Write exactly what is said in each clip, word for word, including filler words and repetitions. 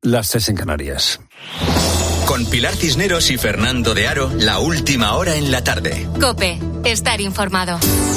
las tres en Canarias. Con Pilar Cisneros y Fernando de Aro, la última hora en la tarde. COPE, estar informado.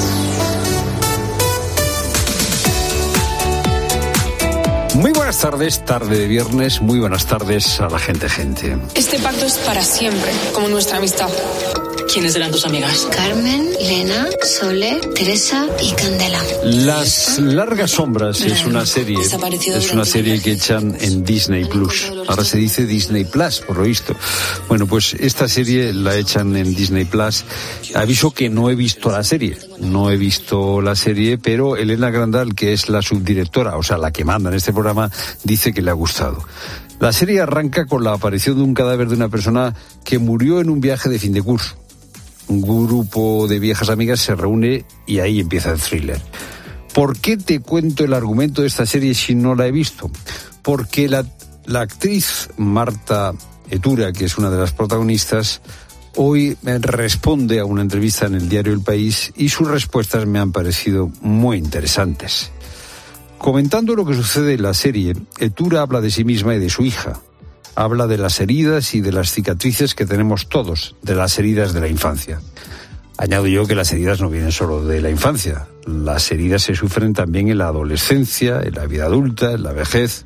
Muy buenas tardes, tarde de viernes, muy buenas tardes a la gente, gente. Este pacto es para siempre, como nuestra amistad. ¿Quiénes eran tus amigas? Carmen, Lena, Sole, Teresa y Candela. Las largas sombras es una serie, es una serie que echan en Disney Plus. Ahora se dice Disney Plus, por lo visto. Bueno, pues esta serie la echan en Disney Plus. Aviso que no he visto la serie, no he visto la serie, pero Elena Grandal, que es la subdirectora, o sea, la que manda en este programa, dice que le ha gustado. La serie arranca con la aparición de un cadáver de una persona que murió en un viaje de fin de curso. Un grupo de viejas amigas se reúne y ahí empieza el thriller. ¿Por qué te cuento el argumento de esta serie si no la he visto? Porque la, la actriz Marta Etura, que es una de las protagonistas, hoy responde a una entrevista en el diario El País y sus respuestas me han parecido muy interesantes. Comentando lo que sucede en la serie, Etura habla de sí misma y de su hija. Habla de las heridas y de las cicatrices que tenemos todos, de las heridas de la infancia. Añado yo que las heridas no vienen solo de la infancia. Las heridas se sufren también en la adolescencia, en la vida adulta, en la vejez.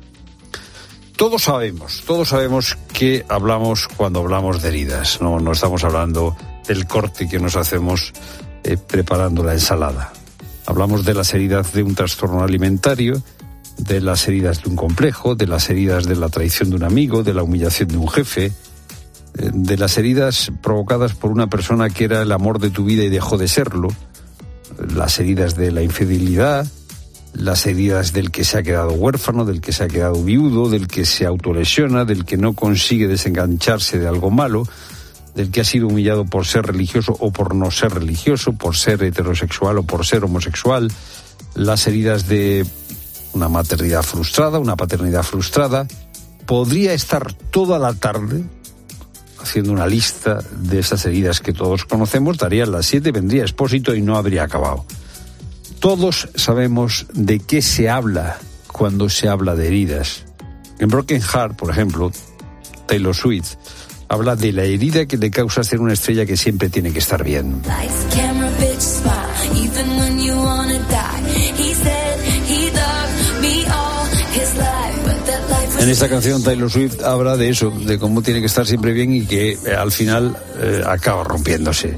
Todos sabemos, todos sabemos que hablamos cuando hablamos de heridas. No, no estamos hablando del corte que nos hacemos eh, preparando la ensalada. Hablamos de las heridas de un trastorno alimentario, de las heridas de un complejo, de las heridas de la traición de un amigo, de la humillación de un jefe, de las heridas provocadas por una persona que era el amor de tu vida y dejó de serlo, las heridas de la infidelidad, las heridas del que se ha quedado huérfano, del que se ha quedado viudo, del que se autolesiona, del que no consigue desengancharse de algo malo, del que ha sido humillado por ser religioso o por no ser religioso, por ser heterosexual o por ser homosexual, las heridas de una maternidad frustrada, una paternidad frustrada. Podría estar toda la tarde haciendo una lista de esas heridas que todos conocemos, darían las siete, vendría Expósito y no habría acabado. Todos sabemos de qué se habla cuando se habla de heridas. En Broken Heart, por ejemplo, Taylor Swift habla de la herida que le causa ser una estrella que siempre tiene que estar bien. En esta canción Taylor Swift habla de eso, de cómo tiene que estar siempre bien y que eh, al final eh, acaba rompiéndose.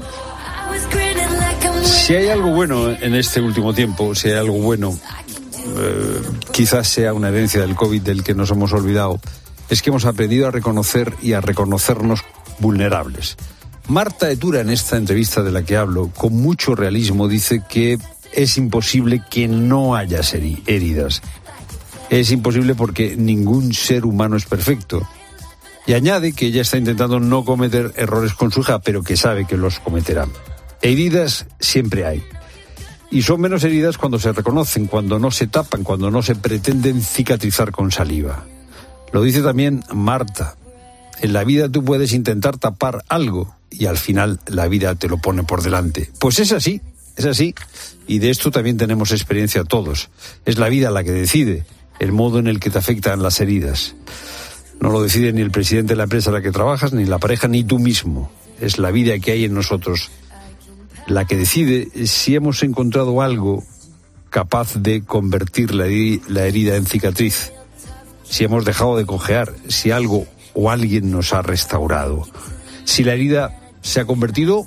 Si hay algo bueno en este último tiempo, si hay algo bueno, eh, quizás sea una herencia del COVID del que nos hemos olvidado, es que hemos aprendido a reconocer y a reconocernos vulnerables. Marta Etura, en esta entrevista de la que hablo, con mucho realismo dice que es imposible que no haya heridas. Es imposible porque ningún ser humano es perfecto. Y añade que ella está intentando no cometer errores con su hija, pero que sabe que los cometerá. Heridas siempre hay. Y son menos heridas cuando se reconocen, cuando no se tapan, cuando no se pretenden cicatrizar con saliva. Lo dice también Marta. En la vida tú puedes intentar tapar algo y al final la vida te lo pone por delante. Pues es así, es así. Y de esto también tenemos experiencia todos. Es la vida la que decide el modo en el que te afectan las heridas. No lo decide ni el presidente de la empresa en la que trabajas, ni la pareja, ni tú mismo. Es la vida que hay en nosotros la que decide si hemos encontrado algo capaz de convertir la herida en cicatriz, si hemos dejado de cojear, si algo o alguien nos ha restaurado, si la herida se ha convertido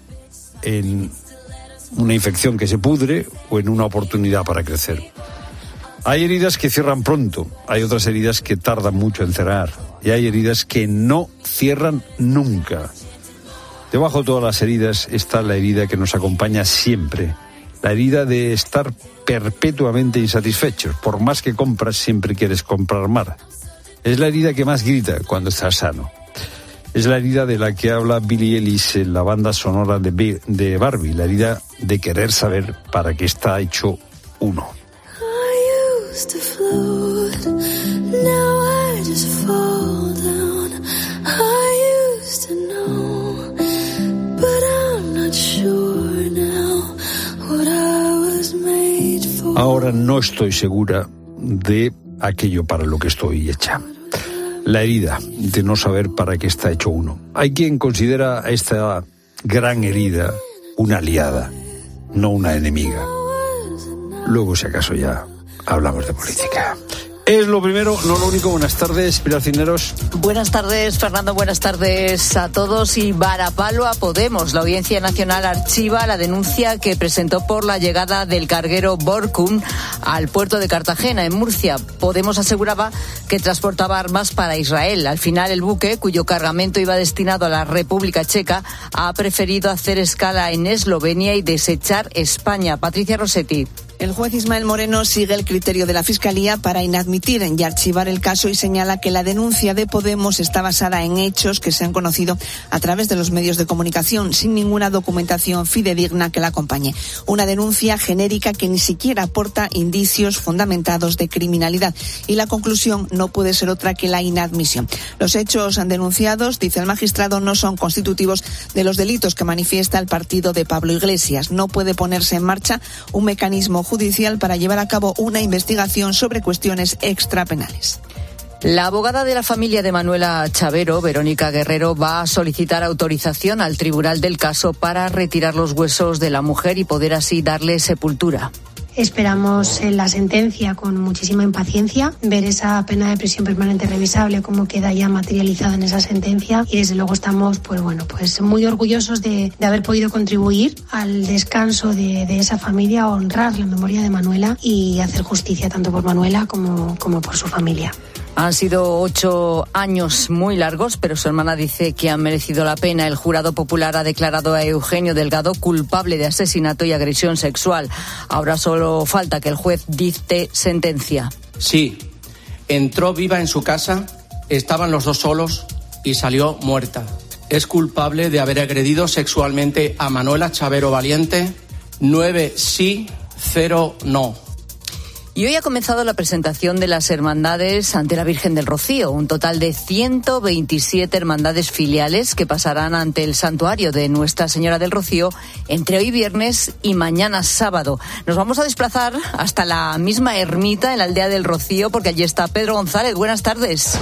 en una infección que se pudre o en una oportunidad para crecer. Hay heridas que cierran pronto, hay otras heridas que tardan mucho en cerrar y hay heridas que no cierran nunca. Debajo de todas las heridas está la herida que nos acompaña siempre, la herida de estar perpetuamente insatisfechos. Por más que compras, siempre quieres comprar más. Es la herida que más grita cuando estás sano. Es la herida de la que habla Billie Eilish en la banda sonora de, de Barbie, la herida de querer saber para qué está hecho uno. To float, now I just fall down. I used to know, but I'm not sure now what I was made for. Ahora no estoy segura de aquello para lo que estoy hecha. la herida de no saber para qué está hecho uno. Hay quien considera a esta gran herida una aliada, no una enemiga. Luego, si acaso, ya hablamos de política. Es lo primero, no lo único. Buenas tardes, Pilar Cisneros. Buenas tardes, Fernando. Buenas tardes a todos. Y varapalo a Podemos. La Audiencia Nacional archiva la denuncia que presentó por la llegada del carguero Borkum al puerto de Cartagena, en Murcia. Podemos aseguraba que transportaba armas para Israel. Al final, el buque, cuyo cargamento iba destinado a la República Checa, ha preferido hacer escala en Eslovenia y desechar España. Patricia Rossetti. El juez Ismael Moreno sigue el criterio de la Fiscalía para inadmitir y archivar el caso y señala que la denuncia de Podemos está basada en hechos que se han conocido a través de los medios de comunicación sin ninguna documentación fidedigna que la acompañe. Una denuncia genérica que ni siquiera aporta indicios fundamentados de criminalidad y la conclusión no puede ser otra que la inadmisión. Los hechos denunciados, dice el magistrado, no son constitutivos de los delitos que manifiesta el partido de Pablo Iglesias. No puede ponerse en marcha un mecanismo judicial para llevar a cabo una investigación sobre cuestiones extrapenales. La abogada de la familia de Manuela Chavero, Verónica Guerrero, va a solicitar autorización al tribunal del caso para retirar los huesos de la mujer y poder así darle sepultura. Esperamos la sentencia con muchísima impaciencia, ver esa pena de prisión permanente revisable, cómo queda ya materializada en esa sentencia, y desde luego estamos pues bueno, pues muy orgullosos de, de haber podido contribuir al descanso de, de esa familia, honrar la memoria de Manuela y hacer justicia tanto por Manuela como, como por su familia. Han sido ocho años muy largos, pero su hermana dice que han merecido la pena. El jurado popular ha declarado a Eugenio Delgado culpable de asesinato y agresión sexual. Ahora solo falta que el juez dicte sentencia. Sí, entró viva en su casa, estaban los dos solos y salió muerta. Es culpable de haber agredido sexualmente a Manuela Chavero Valiente. Nueve sí, cero no. Y hoy ha comenzado la presentación de las hermandades ante la Virgen del Rocío, un total de ciento veintisiete hermandades filiales que pasarán ante el santuario de Nuestra Señora del Rocío entre hoy viernes y mañana sábado. Nos vamos a desplazar hasta la misma ermita en la aldea del Rocío porque allí está Pedro González. Buenas tardes.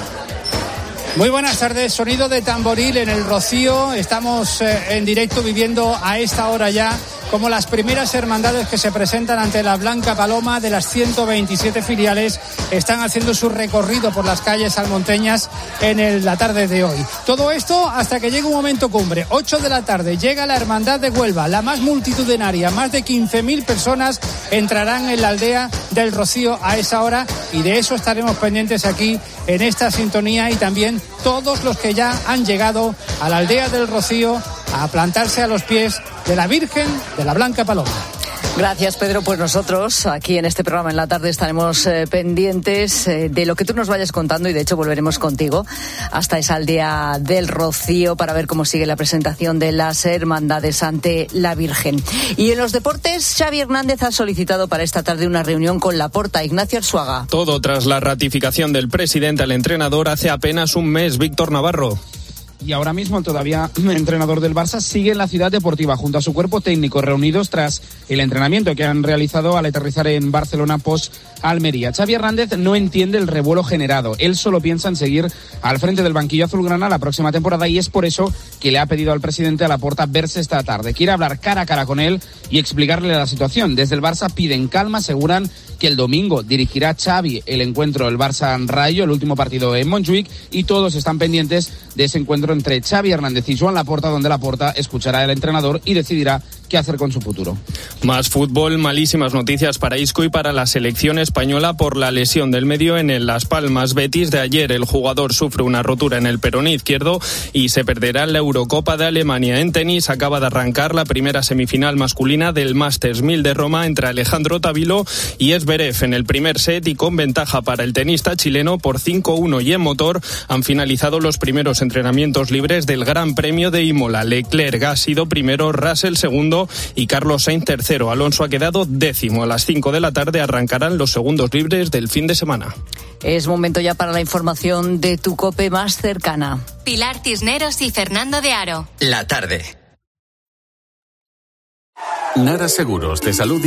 Muy buenas tardes, sonido de tamboril en el Rocío. Estamos eh, en directo viviendo a esta hora ya como las primeras hermandades que se presentan ante la Blanca Paloma de las ciento veintisiete filiales están haciendo su recorrido por las calles salmonteñas en el, la tarde de hoy. Todo esto hasta que llegue un momento cumbre. ocho de la tarde llega la Hermandad de Huelva, la más multitudinaria. Más de quince mil personas entrarán en la aldea del Rocío a esa hora y de eso estaremos pendientes aquí en esta sintonía y también todos los que ya han llegado a la aldea del Rocío a plantarse a los pies de la Virgen de la Blanca Paloma. Gracias, Pedro. Pues nosotros aquí en este programa en la tarde estaremos eh, pendientes eh, de lo que tú nos vayas contando y de hecho volveremos contigo hasta esa aldea del Rocío para ver cómo sigue la presentación de las hermandades ante la Virgen. Y en los deportes, Xavi Hernández ha solicitado para esta tarde una reunión con Laporta. Ignacio Arzuaga. Todo tras la ratificación del presidente al entrenador hace apenas un mes. Víctor Navarro. Y ahora mismo todavía el entrenador del Barça sigue en la ciudad deportiva junto a su cuerpo técnico reunidos tras el entrenamiento que han realizado al aterrizar en Barcelona post Almería. Xavi Hernández no entiende el revuelo generado. Él solo piensa en seguir al frente del banquillo azulgrana la próxima temporada y es por eso que le ha pedido al presidente a Laporta verse esta tarde. Quiere hablar cara a cara con él y explicarle la situación. Desde el Barça piden calma, aseguran que el domingo dirigirá Xavi el encuentro del Barça-Rayo, el último partido en Montjuic, y todos están pendientes de ese encuentro entre Xavi Hernández y Joan Laporta, donde Laporta escuchará al entrenador y decidirá qué hacer con su futuro. Más fútbol, malísimas noticias para Isco y para la selección española por la lesión del medio en el Las Palmas Betis de ayer. El jugador sufre una rotura en el peroné izquierdo y se perderá en la Eurocopa de Alemania. En tenis acaba de arrancar la primera semifinal masculina del Masters mil de Roma entre Alejandro Tavilo y Zverev en el primer set y con ventaja para el tenista chileno por cinco uno y en motor han finalizado los primeros entrenamientos libres del Gran Premio de Imola. Leclerc ha sido primero, Russell segundo y Carlos Sainz tercero. Alonso ha quedado décimo. A las cinco de la tarde arrancarán los segundos libres del fin de semana. Es momento ya para la información de tu COPE más cercana. Pilar Cisneros y Fernando de Aro. La tarde. Nara Seguros de Salud y Vida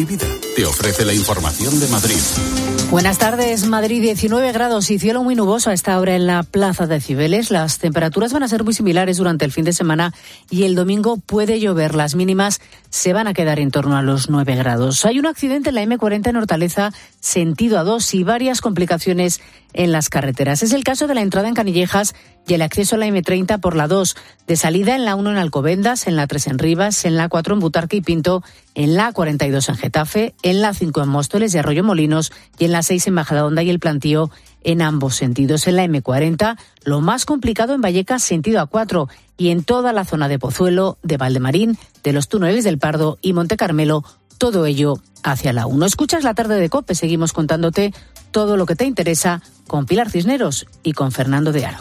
te ofrece la información de Madrid. Buenas tardes. Madrid, diecinueve grados y cielo muy nuboso a esta hora en la Plaza de Cibeles. Las temperaturas van a ser muy similares durante el fin de semana y el domingo puede llover. Las mínimas se van a quedar en torno a los nueve grados. Hay un accidente en la eme cuarenta en Hortaleza, sentido A dos, y varias complicaciones en las carreteras. Es el caso de la entrada en Canillejas y el acceso a la eme treinta por la dos, de salida en la uno en Alcobendas, en la tres en Rivas, en la cuatro en Butarque y Pinto, en la cuarenta y dos en Getafe, en la cinco en Móstoles y Arroyo Molinos y en la seis en Majadahonda y El Plantío en ambos sentidos. En la eme cuarenta, lo más complicado en Vallecas, sentido A cuatro, y en toda la zona de Pozuelo, de Valdemarín, de los túneles del Pardo y Monte Carmelo, todo ello hacia la uno. Escuchas La Tarde de COPE, seguimos contándote todo lo que te interesa con Pilar Cisneros y con Fernando de Aro.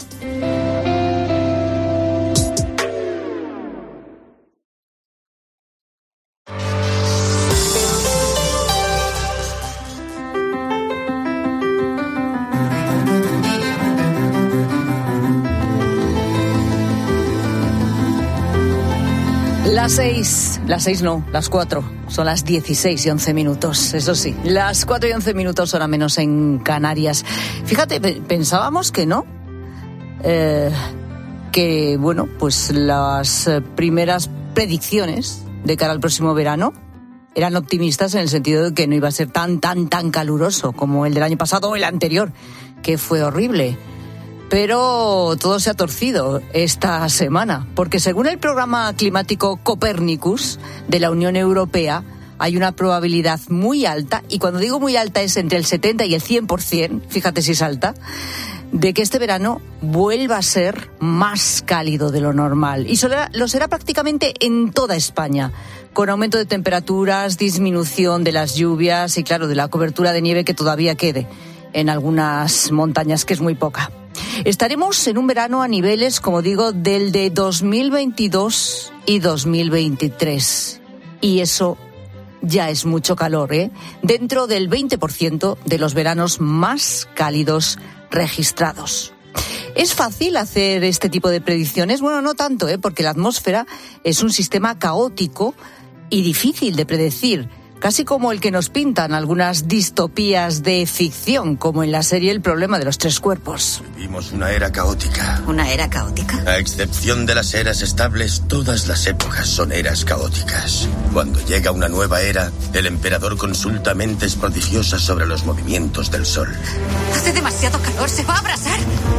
Las seis, las seis no, las cuatro, son las dieciséis y once minutos, eso sí, las cuatro y once minutos hora menos en Canarias. Fíjate, pensábamos que no, eh, que bueno, pues las primeras predicciones de cara al próximo verano eran optimistas en el sentido de que no iba a ser tan, tan, tan caluroso como el del año pasado o el anterior, que fue horrible. Pero todo se ha torcido esta semana, porque según el programa climático Copernicus de la Unión Europea, hay una probabilidad muy alta, y cuando digo muy alta es entre el setenta y el cien por ciento, fíjate si es alta, de que este verano vuelva a ser más cálido de lo normal. Y lo será prácticamente en toda España, con aumento de temperaturas, disminución de las lluvias y, claro, de la cobertura de nieve que todavía quede en algunas montañas, que es muy poca. Estaremos en un verano a niveles, como digo, del de dos mil veintidós y dos mil veintitrés. Y eso ya es mucho calor, ¿eh? Dentro del veinte por ciento de los veranos más cálidos registrados. ¿Es fácil hacer este tipo de predicciones? Bueno, no tanto, ¿eh? Porque la atmósfera es un sistema caótico y difícil de predecir. Casi como el que nos pintan algunas distopías de ficción, como en la serie El problema de los tres cuerpos. Vivimos una era caótica. ¿Una era caótica? A excepción de las eras estables, todas las épocas son eras caóticas. Cuando llega una nueva era, el emperador consulta mentes prodigiosas sobre los movimientos del sol. Hace demasiado calor, se va a abrasar.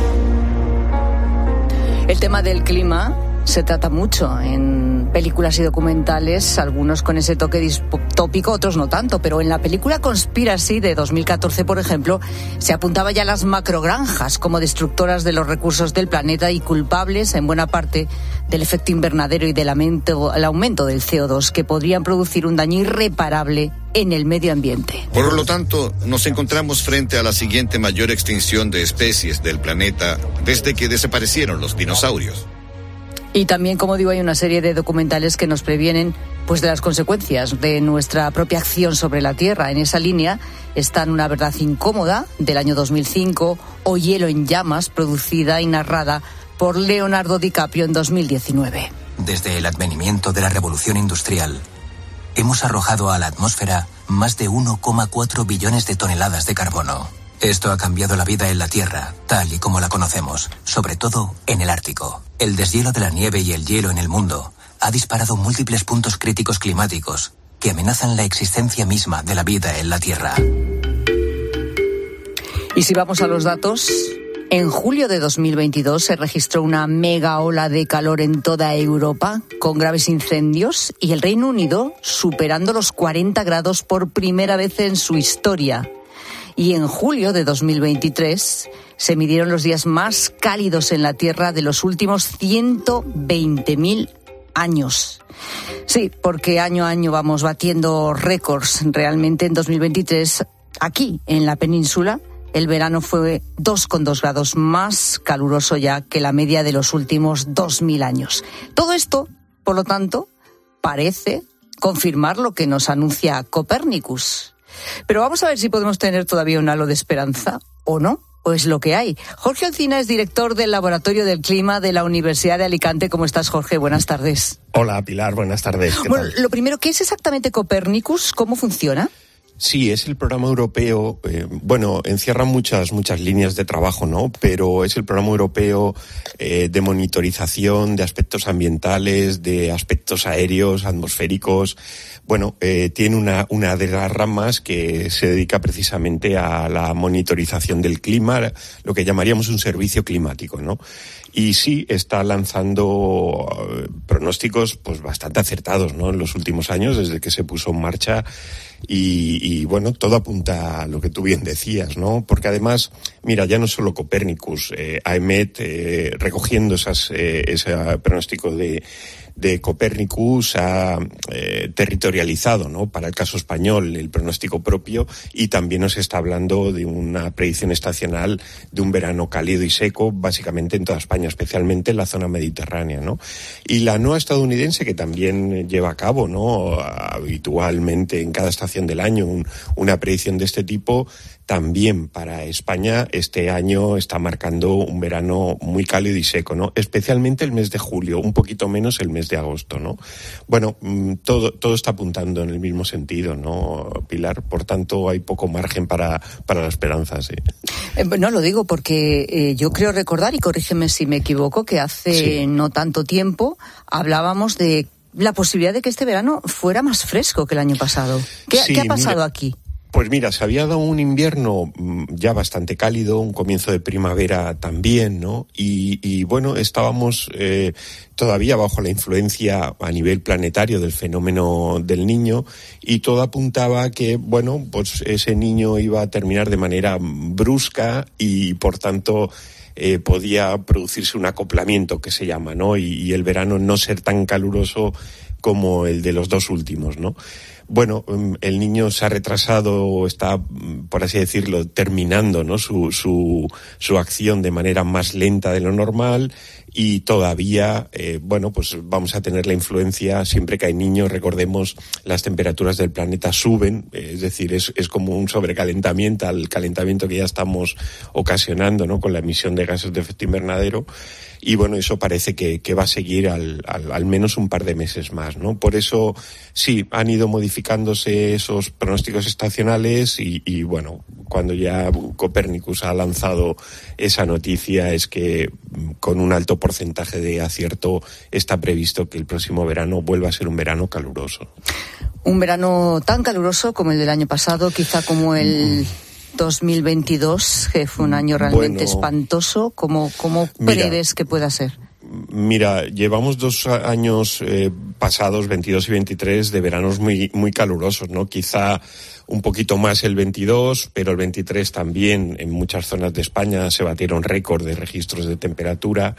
El tema del clima se trata mucho en películas y documentales, algunos con ese toque distópico, otros no tanto, pero en la película Conspiracy de dos mil catorce, por ejemplo, se apuntaba ya a las macrogranjas como destructoras de los recursos del planeta y culpables en buena parte del efecto invernadero y del aumento, el aumento del ce o dos, que podrían producir un daño irreparable en el medio ambiente. Por lo tanto, nos encontramos frente a la siguiente mayor extinción de especies del planeta desde que desaparecieron los dinosaurios. Y también, como digo, hay una serie de documentales que nos previenen pues de las consecuencias de nuestra propia acción sobre la Tierra. En esa línea están Una verdad incómoda, del año dos mil cinco, o Hielo en llamas, producida y narrada por Leonardo DiCaprio en dos mil diecinueve. Desde el advenimiento de la revolución industrial, hemos arrojado a la atmósfera más de uno coma cuatro billones de toneladas de carbono. Esto ha cambiado la vida en la Tierra, tal y como la conocemos, sobre todo en el Ártico. El deshielo de la nieve y el hielo en el mundo ha disparado múltiples puntos críticos climáticos que amenazan la existencia misma de la vida en la Tierra. Y si vamos a los datos, en julio de dos mil veintidós se registró una mega ola de calor en toda Europa, con graves incendios, y el Reino Unido superando los cuarenta grados por primera vez en su historia. Y en julio de dos mil veintitrés se midieron los días más cálidos en la Tierra de los últimos ciento veinte mil años. Sí, porque año a año vamos batiendo récords. Realmente en dos mil veintitrés, aquí en la península, el verano fue dos coma dos grados más caluroso ya que la media de los últimos dos mil años. Todo esto, por lo tanto, parece confirmar lo que nos anuncia Copernicus. Pero vamos a ver si podemos tener todavía un halo de esperanza, ¿o no? ¿O es lo que hay? Jorge Alsina es director del Laboratorio del Clima de la Universidad de Alicante. ¿Cómo estás, Jorge? Buenas tardes. Hola, Pilar. Buenas tardes. ¿Qué bueno, tal? Lo primero, ¿qué es exactamente Copernicus? ¿Cómo funciona? Sí, es el programa europeo, eh, bueno, encierra muchas muchas líneas de trabajo, ¿no? Pero es el programa europeo eh, de monitorización de aspectos ambientales, de aspectos aéreos, atmosféricos. Bueno, eh, tiene una, una de las ramas que se dedica precisamente a la monitorización del clima, lo que llamaríamos un servicio climático, ¿no? Y sí, está lanzando uh, pronósticos pues bastante acertados, ¿no? En los últimos años, desde que se puso en marcha. Y, y bueno, todo apunta a lo que tú bien decías, ¿no? Porque además, mira, ya no solo Copernicus, eh, A E M E T, eh, recogiendo esas, eh, ese pronóstico de, de Copernicus, ha eh, territorializado, ¿no? Para el caso español, el pronóstico propio, y también nos está hablando de una predicción estacional de un verano cálido y seco, básicamente en toda España, especialmente en la zona mediterránea, ¿no? Y la NOAA estadounidense, que también lleva a cabo, ¿no? Habitualmente en cada estación del año un, una predicción de este tipo, también para España este año está marcando un verano muy cálido y seco, ¿no? Especialmente el mes de julio, un poquito menos el mes de agosto, ¿no? Bueno, todo todo está apuntando en el mismo sentido, ¿no, Pilar? Por tanto, hay poco margen para, para la esperanza, sí. Eh, no, lo digo porque eh, yo creo recordar, y corrígeme si me equivoco, que hace sí. no tanto tiempo hablábamos de la posibilidad de que este verano fuera más fresco que el año pasado. ¿Qué, sí, ¿qué ha pasado mira, aquí? Pues mira, se había dado un invierno ya bastante cálido, un comienzo de primavera también, ¿no? Y, y bueno, estábamos eh, todavía bajo la influencia a nivel planetario del fenómeno del Niño, y todo apuntaba a que, bueno, pues ese Niño iba a terminar de manera brusca y, por tanto, Eh, podía producirse un acoplamiento que se llama, ¿no? Y, y el verano no ser tan caluroso como el de los dos últimos, ¿no? Bueno, el Niño se ha retrasado, está, por así decirlo, terminando, ¿no? Su, su, su acción de manera más lenta de lo normal, y todavía, eh, bueno, pues vamos a tener la influencia siempre que hay niños. Recordemos, las temperaturas del planeta suben, es decir, es, es como un sobrecalentamiento al calentamiento que ya estamos ocasionando, ¿no? Con la emisión de gases de efecto invernadero. Y bueno, eso parece que, que va a seguir al, al, al menos un par de meses más, ¿no? Por eso, sí, han ido modificándose esos pronósticos estacionales y, y bueno, cuando ya Copernicus ha lanzado esa noticia, es que con un alto porcentaje de acierto está previsto que el próximo verano vuelva a ser un verano caluroso. Un verano tan caluroso como el del año pasado, quizá como el dos mil veintidós, que fue un año realmente bueno, espantoso. ¿Cómo, cómo prevés que pueda ser? Mira, llevamos dos años eh, pasados, veintidós y veintitrés, de veranos muy, muy calurosos, ¿no? Quizá un poquito más el veintidós, pero el veintitrés también en muchas zonas de España se batieron récord de registros de temperatura.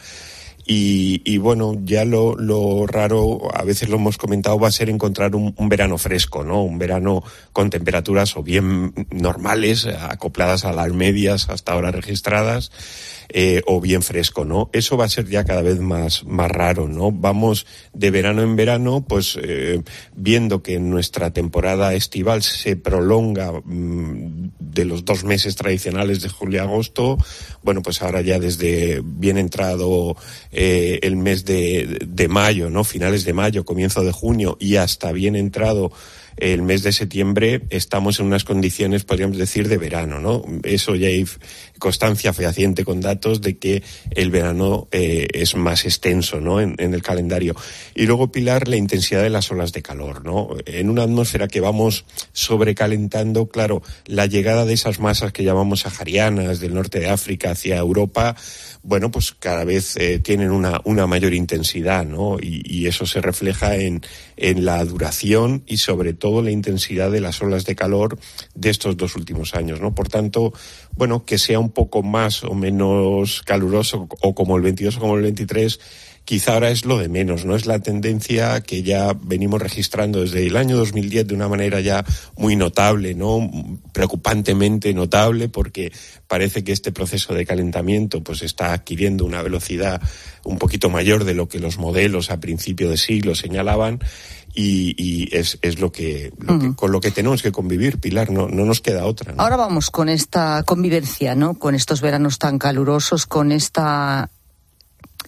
Y, y bueno, ya lo, lo raro, a veces lo hemos comentado, va a ser encontrar un, un verano fresco, ¿no? Un verano con temperaturas o bien normales, acopladas a las medias hasta ahora registradas, eh, o bien fresco, ¿no? Eso va a ser ya cada vez más, más raro, ¿no? Vamos de verano en verano, pues eh, viendo que nuestra temporada estival se prolonga mmm, de los dos meses tradicionales de julio a agosto. Bueno, pues ahora ya desde bien entrado eh, el mes de, de mayo, ¿no? Finales de mayo, comienzo de junio, y hasta bien entrado el mes de septiembre, estamos en unas condiciones, podríamos decir, de verano, ¿no? Eso ya hay constancia fehaciente con datos de que el verano eh, es más extenso, ¿no? En, en el calendario. Y luego, Pilar, la intensidad de las olas de calor, ¿no? En una atmósfera que vamos sobrecalentando, claro, la llegada de esas masas que llamamos saharianas del norte de África hacia Europa, bueno, pues cada vez eh, tienen una, una mayor intensidad, ¿no? Y, y eso se refleja en, en la duración y sobre todo la intensidad de las olas de calor de estos dos últimos años, ¿no? Por tanto, bueno, que sea un poco más o menos caluroso, o como el veintidós o como el veintitrés, quizá ahora es lo de menos, ¿no? Es la tendencia que ya venimos registrando desde el año dos mil diez de una manera ya muy notable, ¿no? Preocupantemente notable, porque parece que este proceso de calentamiento pues está adquiriendo una velocidad un poquito mayor de lo que los modelos a principio de siglo señalaban. Y, y es, es lo que, lo que uh-huh. con lo que tenemos que convivir, Pilar, no, no nos queda otra, ¿no? Ahora vamos con esta convivencia, ¿no? Con estos veranos tan calurosos, con esta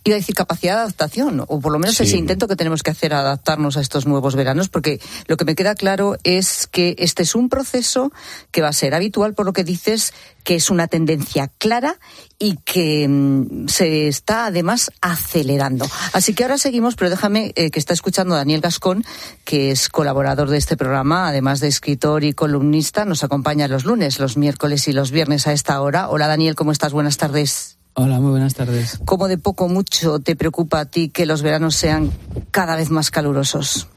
iba a decir capacidad de adaptación, o por lo menos sí. ese intento que tenemos que hacer a adaptarnos a estos nuevos veranos, porque lo que me queda claro es que este es un proceso que va a ser habitual, por lo que dices, que es una tendencia clara y que mmm, se está además acelerando. Así que ahora seguimos, pero déjame eh, que está escuchando a Daniel Gascón, que es colaborador de este programa, además de escritor y columnista, nos acompaña los lunes, los miércoles y los viernes a esta hora. Hola Daniel, ¿cómo estás? Buenas tardes. Hola, muy buenas tardes. ¿Cómo de poco mucho te preocupa a ti que los veranos sean cada vez más calurosos?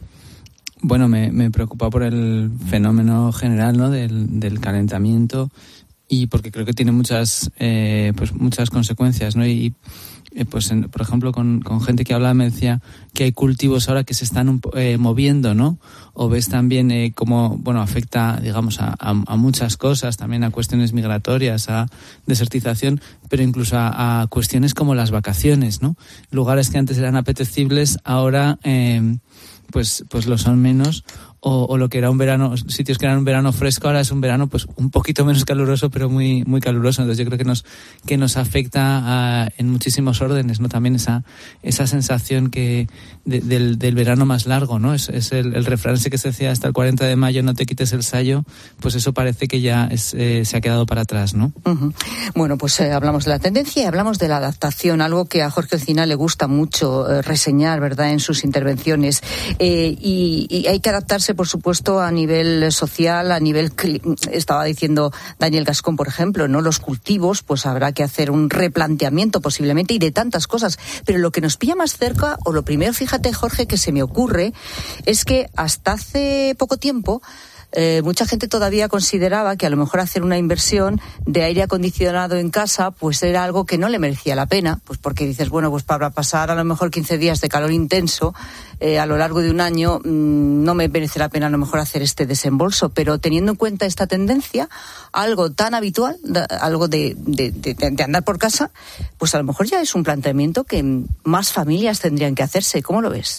Bueno, me, me preocupa por el fenómeno general, ¿no?, del, del calentamiento, y porque creo que tiene muchas eh, pues muchas consecuencias, ¿no? Y eh, pues en, por ejemplo con, con gente que hablaba me decía que hay cultivos ahora que se están un, eh, moviendo, ¿no? O ves también eh, cómo, bueno, afecta, digamos, a, a, a muchas cosas, también a cuestiones migratorias, a desertización, pero incluso a, a cuestiones como las vacaciones, ¿no? Lugares que antes eran apetecibles ahora eh, pues pues lo son menos. O, o lo que era un verano, sitios que eran un verano fresco, ahora es un verano pues un poquito menos caluroso, pero muy muy caluroso. Entonces yo creo que nos que nos afecta a, en muchísimos órdenes, ¿no? También esa esa sensación que de, del, del verano más largo, ¿no? Es, es el, el refrán ese que se decía hasta el cuarenta de mayo no te quites el sayo, pues eso parece que ya es, eh, se ha quedado para atrás, ¿no? Uh-huh. Bueno, pues eh, hablamos de la tendencia y hablamos de la adaptación, algo que a Jorge Olcina le gusta mucho eh, reseñar, ¿verdad?, en sus intervenciones. Eh, y, y hay que adaptarse, por supuesto, a nivel social, a nivel, estaba diciendo Daniel Gascón, por ejemplo, ¿no? Los cultivos, pues habrá que hacer un replanteamiento posiblemente y de tantas cosas. Pero lo que nos pilla más cerca, o lo primero, fíjate, Jorge, que se me ocurre, es que hasta hace poco tiempo Eh, mucha gente todavía consideraba que a lo mejor hacer una inversión de aire acondicionado en casa pues era algo que no le merecía la pena, pues porque dices, bueno, pues para pasar a lo mejor quince días de calor intenso eh, a lo largo de un año mmm, no me merece la pena a lo mejor hacer este desembolso, pero teniendo en cuenta esta tendencia, algo tan habitual, da, algo de, de, de, de andar por casa, pues a lo mejor ya es un planteamiento que más familias tendrían que hacerse. ¿Cómo lo ves?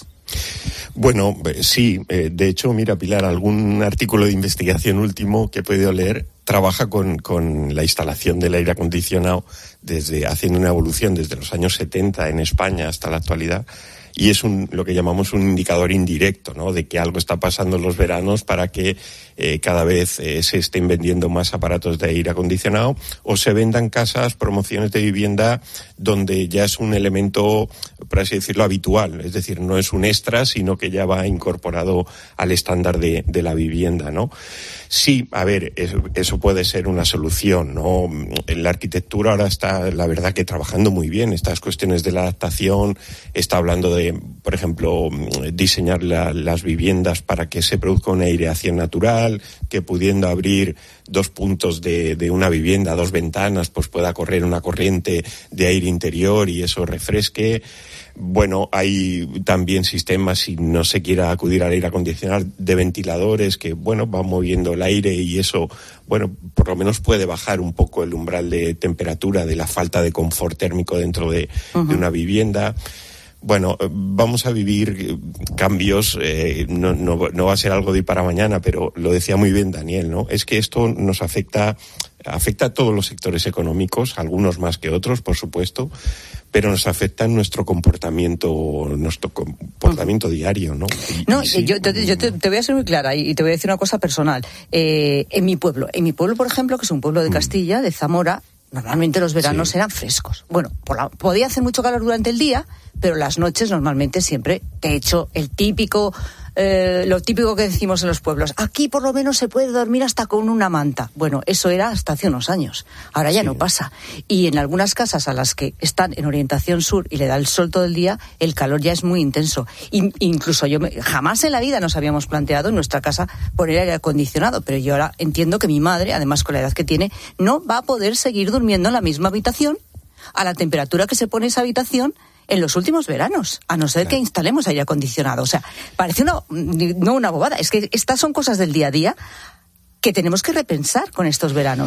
Bueno, sí, eh, de hecho, mira, Pilar, algún artículo de investigación último que he podido leer trabaja con, con la instalación del aire acondicionado desde haciendo una evolución desde los años setenta en España hasta la actualidad. Y es un, lo que llamamos un indicador indirecto, ¿no?, de que algo está pasando en los veranos para que eh, cada vez eh, se estén vendiendo más aparatos de aire acondicionado o se vendan casas, promociones de vivienda donde ya es un elemento, por así decirlo, habitual. Es decir, no es un extra, sino que ya va incorporado al estándar de, de la vivienda, ¿no? Sí, a ver, eso, eso puede ser una solución, ¿no? La arquitectura ahora está, la verdad, que trabajando muy bien estas cuestiones de la adaptación, está hablando de, por ejemplo, diseñar la, las viviendas para que se produzca una aireación natural, que pudiendo abrir dos puntos de, de una vivienda, dos ventanas, pues pueda correr una corriente de aire interior y eso refresque. Bueno, hay también sistemas, si no se quiera acudir al aire acondicionado, de ventiladores que, bueno, van moviendo el aire y eso, bueno, por lo menos puede bajar un poco el umbral de temperatura de la falta de confort térmico dentro de, uh-huh. de una vivienda. Bueno, vamos a vivir cambios, eh, no, no, no va a ser algo de hoy para mañana, pero lo decía muy bien Daniel, ¿no? Es que esto nos afecta, afecta a todos los sectores económicos, algunos más que otros, por supuesto, pero nos afecta en nuestro comportamiento, nuestro comportamiento diario, ¿no? Y, no, y sí, yo, te, yo te, te voy a ser muy clara y te voy a decir una cosa personal. Eh, en mi pueblo, en mi pueblo, por ejemplo, que es un pueblo de Castilla, de Zamora, normalmente los veranos sí. eran frescos. Bueno, por la, podía hacer mucho calor durante el día, pero las noches normalmente siempre, de hecho, el típico, eh, lo típico que decimos en los pueblos, aquí por lo menos se puede dormir hasta con una manta. Bueno, eso era hasta hace unos años. Ahora ya sí. no pasa. Y en algunas casas a las que están en orientación sur y le da el sol todo el día, el calor ya es muy intenso. Y, incluso yo, me, jamás en la vida nos habíamos planteado en nuestra casa poner aire acondicionado, pero yo ahora entiendo que mi madre, además con la edad que tiene, no va a poder seguir durmiendo en la misma habitación a la temperatura que se pone esa habitación en los últimos veranos, a no ser claro. que instalemos aire acondicionado. O sea, parece una, no una bobada, es que estas son cosas del día a día que tenemos que repensar con estos veranos.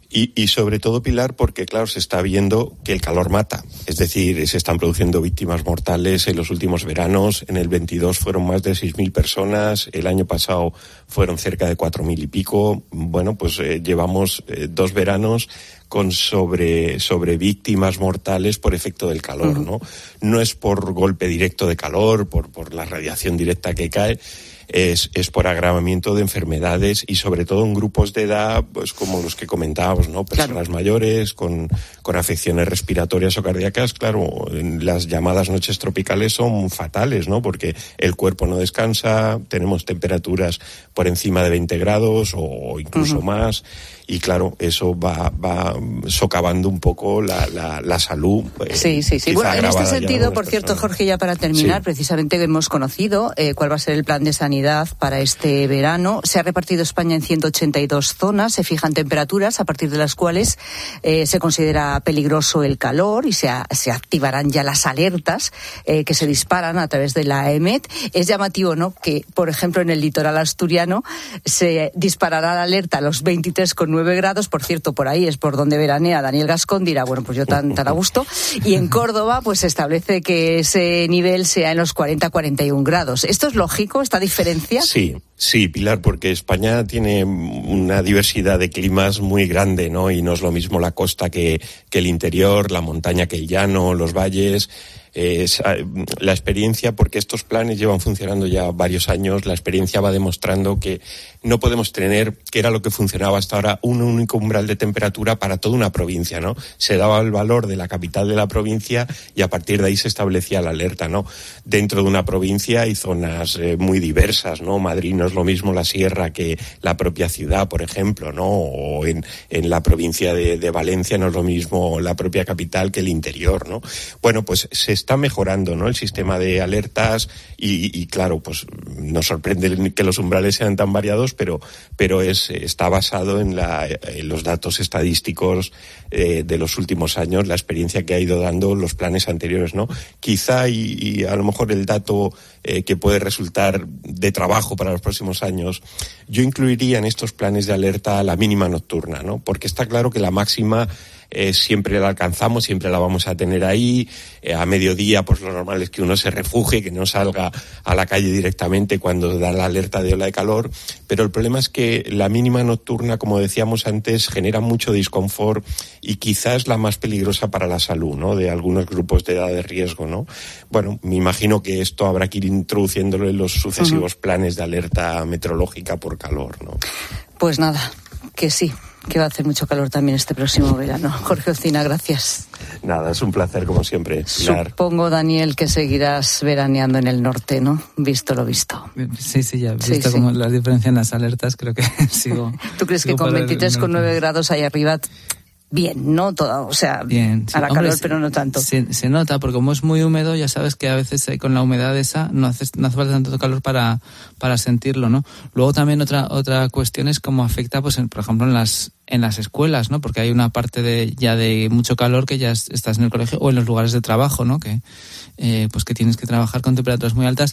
Y, y sobre todo, Pilar, porque claro, se está viendo que el calor mata. Es decir, se están produciendo víctimas mortales en los últimos veranos. En el veintidós fueron más de seis mil personas. El año pasado fueron cerca de cuatro mil y pico. Bueno, pues eh, llevamos eh, dos veranos con sobre, sobre víctimas mortales por efecto del calor, ¿no? No es por golpe directo de calor, por, por la radiación directa que cae, es, es por agravamiento de enfermedades y sobre todo en grupos de edad, pues como los que comentábamos, ¿no? Personas claro. mayores, con, con afecciones respiratorias o cardíacas, claro, las llamadas noches tropicales son fatales, ¿no? Porque el cuerpo no descansa, tenemos temperaturas por encima de veinte grados o incluso uh-huh. más. Y claro, eso va, va socavando un poco la, la, la salud. Eh, sí, sí, sí. Bueno, en este sentido, por cierto, personas. Jorge, ya para terminar, sí. precisamente hemos conocido eh, cuál va a ser el plan de sanidad para este verano. Se ha repartido España en ciento ochenta y dos zonas, se fijan temperaturas a partir de las cuales eh, se considera peligroso el calor y se, a, se activarán ya las alertas eh, que se disparan a través de la E M E T. Es llamativo, ¿no?, que, por ejemplo, en el litoral asturiano se disparará la alerta a los veintitrés coma nueve grados, por cierto, por ahí es por donde veranea Daniel Gascón, dirá, bueno, pues yo tan, tan a gusto, y en Córdoba pues se establece que ese nivel sea en los cuarenta a cuarenta y uno grados. ¿Esto es lógico, esta diferencia? Sí, sí, Pilar, porque España tiene una diversidad de climas muy grande, ¿no? Y no es lo mismo la costa que, que el interior, la montaña que el llano, los valles. Es, la experiencia, porque estos planes llevan funcionando ya varios años, la experiencia va demostrando que no podemos tener, que era lo que funcionaba hasta ahora, un único umbral de temperatura para toda una provincia, ¿no? Se daba el valor de la capital de la provincia y a partir de ahí se establecía la alerta, ¿no? Dentro de una provincia hay zonas eh, muy diversas, ¿no? Madrid no es lo mismo la sierra que la propia ciudad, por ejemplo, ¿no? O en, en la provincia de, de Valencia no es lo mismo la propia capital que el interior, ¿no? Bueno, pues se está mejorando, ¿no?, el sistema de alertas y, y claro, pues nos sorprende que los umbrales sean tan variados, pero pero es está basado en, la, en los datos estadísticos eh, de los últimos años, la experiencia que ha ido dando los planes anteriores, ¿no? Quizá y, y a lo mejor el dato eh, que puede resultar de trabajo para los próximos años, yo incluiría en estos planes de alerta la mínima nocturna, ¿no? Porque está claro que la máxima Eh, siempre la alcanzamos, siempre la vamos a tener ahí, eh, a mediodía pues lo normal es que uno se refugie, que no salga a la calle directamente cuando da la alerta de ola de calor, pero el problema es que la mínima nocturna, como decíamos antes, genera mucho disconfort y quizás la más peligrosa para la salud, ¿no?, de algunos grupos de edad de riesgo, ¿no? Bueno, me imagino que esto habrá que ir introduciéndolo en los sucesivos uh-huh. planes de alerta meteorológica por calor, ¿no? Pues nada, que sí, que va a hacer mucho calor también este próximo verano. Jorge Ocina, gracias. Nada, es un placer como siempre, Pilar. Supongo, Daniel, que seguirás veraneando en el norte, ¿no? Visto lo visto. Sí, sí, ya he visto sí, como sí. la diferencia en las alertas, creo que sigo... ¿Tú crees sigo que con veintitrés coma nueve grados ahí arriba... Bien, ¿no? Todo, o sea, bien, sí. hará Hombre, calor, pero no tanto. Se, se nota, porque como es muy húmedo, ya sabes que a veces con la humedad esa no hace, no hace falta tanto calor para, para sentirlo, ¿no? Luego también otra otra cuestión es cómo afecta, pues, en, por ejemplo, en las en las escuelas, ¿no? Porque hay una parte de ya de mucho calor que ya estás en el colegio o en los lugares de trabajo, ¿no? Que eh, pues que tienes que trabajar con temperaturas muy altas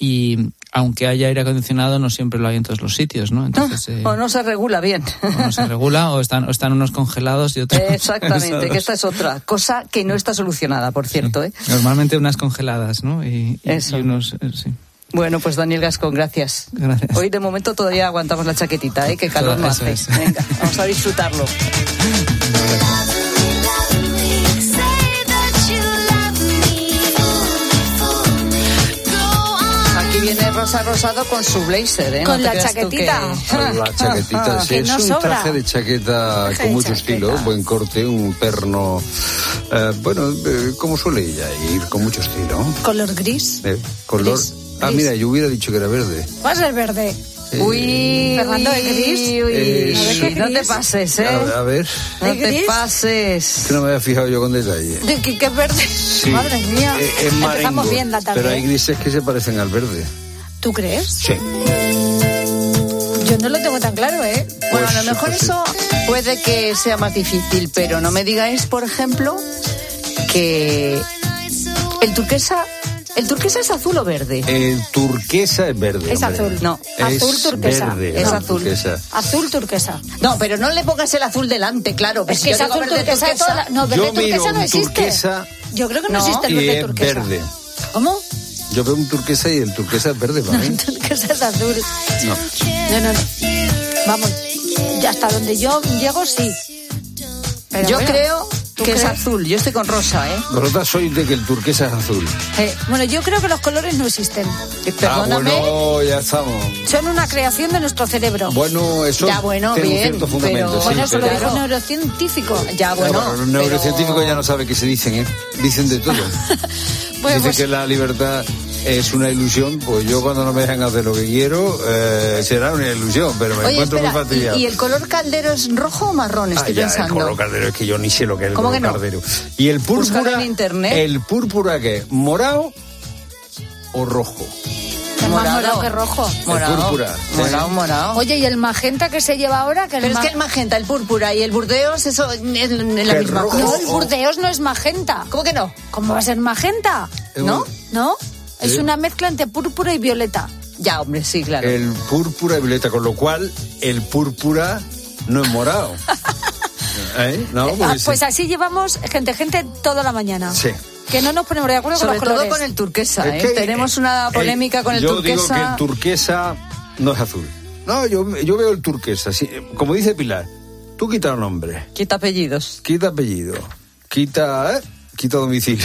y aunque haya aire acondicionado no siempre lo hay en todos los sitios, ¿no? Entonces, eh, o no se regula bien. O no se regula o están, o están unos congelados y otros... Exactamente, que esta es otra cosa que no está solucionada, por cierto, ¿eh? Normalmente unas congeladas, ¿no? Y, y, Eso. y unos... Eh, sí. Bueno, pues Daniel Gascón, gracias. Gracias. Hoy de momento todavía aguantamos la chaquetita, ¿eh? Que calor no hace. Es. Venga, vamos a disfrutarlo. Aquí viene Rosa Rosado con su blazer, ¿eh? Con no la chaquetita. Que... Con la chaquetita, sí, es no un sobra. traje de chaqueta traje con mucho chaqueta. Estilo, buen corte, un perno, eh, bueno, eh, como suele ella ir, con mucho estilo. ¿Color gris? Eh, color... Gris. Ah, mira, yo hubiera dicho que era verde. Va a ser verde. Eh, uy, Fernando, ¿es gris? Uy, eh, a ver, sí. ¿qué no te pases, ¿eh? A, a ver. No te pases. Que no me había fijado yo con detalle. ¿De qué, qué es verde? Sí. Madre mía. Eh, es Empezamos bien la tarde. Pero hay grises que se parecen al verde. ¿Tú crees? Sí. Yo no lo tengo tan claro, ¿eh? Pues, bueno, a lo mejor pues eso sí. Puede que sea más difícil, pero no me digáis, por ejemplo, que el turquesa ¿El turquesa es azul o verde? El turquesa es verde. Es hombre. azul. No. Es Azul turquesa. verde, Es no, azul. turquesa. Azul turquesa. No, pero no le pongas el azul delante, claro. Es que es azul turquesa, de toda la... No, verde Yo miro turquesa no un existe. turquesa Yo creo que no, No. existe el y verde es turquesa. verde. ¿Cómo? Yo veo un turquesa y el turquesa es verde para mí. Turquesa es azul. No. No, no, no. Vamos, ya hasta donde yo llego, sí. Pero Yo bueno, creo ¿tú que es crees? azul. Yo estoy con rosa, ¿eh? Vosotras sois de que el turquesa es azul. Eh, Bueno, yo creo que los colores no existen. Perdóname. Ah, bueno, ya estamos. Son una creación de nuestro cerebro. Bueno, eso Ya, bueno, tiene bien, un cierto fundamento. pero- sí, Bueno, eso lo pero- dijo un neurocientífico. Ya, Ya, bueno. bueno, los neurocientíficos ya no saben qué se dicen, ¿eh? Dicen de todo. Bueno, Dicen pues- que la libertad es una ilusión, pues yo cuando no me dejan hacer lo que quiero, eh, será una ilusión, pero me Oye, encuentro espera, muy fastidiado. ¿y, y el color caldero es rojo o marrón? Estoy Ah, ya, pensando. el color cardero, es que yo ni sé lo que es el ¿Cómo color que no? cardero. ¿Y el Búscalo púrpura? en internet. ¿El púrpura qué? ¿Morado o rojo? Es más morado que rojo. Morado, El púrpura, ¿eh? morado, morado. Oye, ¿y el magenta que se lleva ahora? Que el Pero es ma- que el magenta, el púrpura y el burdeos, eso es la Que misma rojo- cosa. No, el burdeos no es magenta. ¿Cómo que no? ¿Cómo va a ser magenta? ¿No? ¿No? Es ¿Sí? una mezcla entre púrpura y violeta. Ya, hombre, sí, claro. El púrpura y violeta, con lo cual el púrpura no es morado. ¿Eh? No, Ah, pues, pues así llevamos gente, gente toda la mañana. sí. Que no nos ponemos de acuerdo Sobre con los todo colores. con el turquesa, Es ¿eh? que, Tenemos una eh, polémica con el yo turquesa. digo que el turquesa no es azul. No, yo, yo veo el turquesa. sí, como dice Pilar, tú quita nombre, Quita apellidos. quita apellido, quita, ¿eh? quita domicilio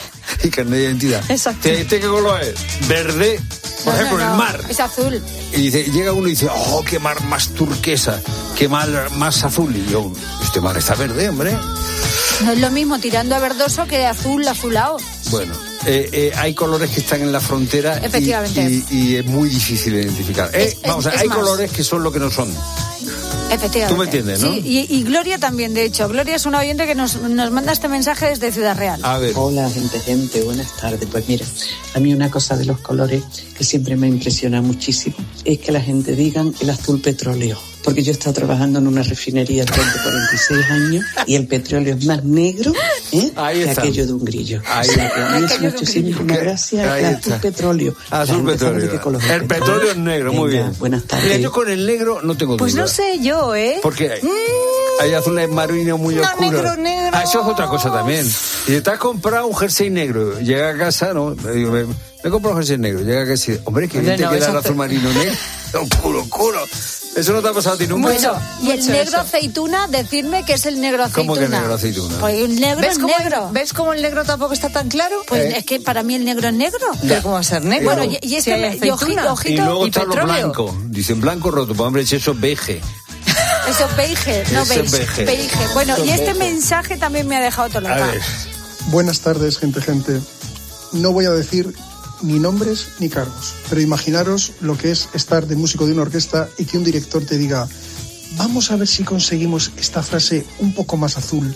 y carnet de identidad. Exacto. ¿Este qué color es? Verde, por No, ejemplo, no, no, el mar. Es azul. Y dice, llega uno y dice, oh, qué mar más turquesa, qué mar más azul. Y yo, este mar está verde, hombre. No es lo mismo tirando a verdoso que azul azulado. Bueno, eh, eh, hay colores que están en la frontera y- Efectivamente. y, y es muy difícil de identificar. Eh, Es- vamos, a ver, es hay más. colores que son lo que no son. Efectivamente. Tú me entiendes, ¿no? Sí, y, y Gloria también, de hecho. Gloria es una oyente que nos, nos manda este mensaje desde Ciudad Real. A ver. Hola, gente, gente, buenas tardes. Pues mira, a mí una cosa de los colores que siempre me impresiona muchísimo es que la gente diga el azul petróleo. Porque yo he estado trabajando en una refinería durante cuarenta y seis años y el petróleo es más negro, ¿eh? Ahí que está. aquello de un grillo. Ahí O sea, que a mí está. eso me ha hecho siempre una gracia Ahí el azul está. petróleo. La Azul gente sabe de petróleo. qué color es El petróleo es negro, muy Venga, bien. buenas tardes. Mira, yo con el negro no tengo duda. Pues no sé yo, ¿eh? Porque hay, hay azules marinos muy no, oscuros. negro, negro. Ah, eso es otra cosa también. Y te has comprado un jersey negro, llega a casa, ¿no? Digo, me, me he comprado un jersey negro, llega a casa y dice, hombre, que bien Hombre, te no, queda el eso azul hace- marino negro. Oscuro, oscuro. Eso no te ha pasado a ti nunca. Bueno, y el mucho negro eso. aceituna, decirme que es el negro aceituna. ¿Cómo que negro aceituna? Pues el negro ¿Ves es cómo, negro. ¿Ves cómo el negro tampoco está tan claro? Pues ¿Eh? es que para mí el negro es negro. Pero ¿cómo va a ser negro? Bueno, y, y Si este hay me- y aceituna. ojito, ojito, Y luego y está lo petróleo. blanco. Dicen blanco roto, pues hombre, eso es beige. Eso es beige, no Eso es beige, beige. beige. Bueno, Eso y es este beige. mensaje también me ha dejado A tolada. ver. Buenas tardes, gente, gente. No voy a decir ni nombres ni cargos, pero imaginaros lo que es estar de músico de una orquesta y que un director te diga, vamos a ver si conseguimos esta frase un poco más azul.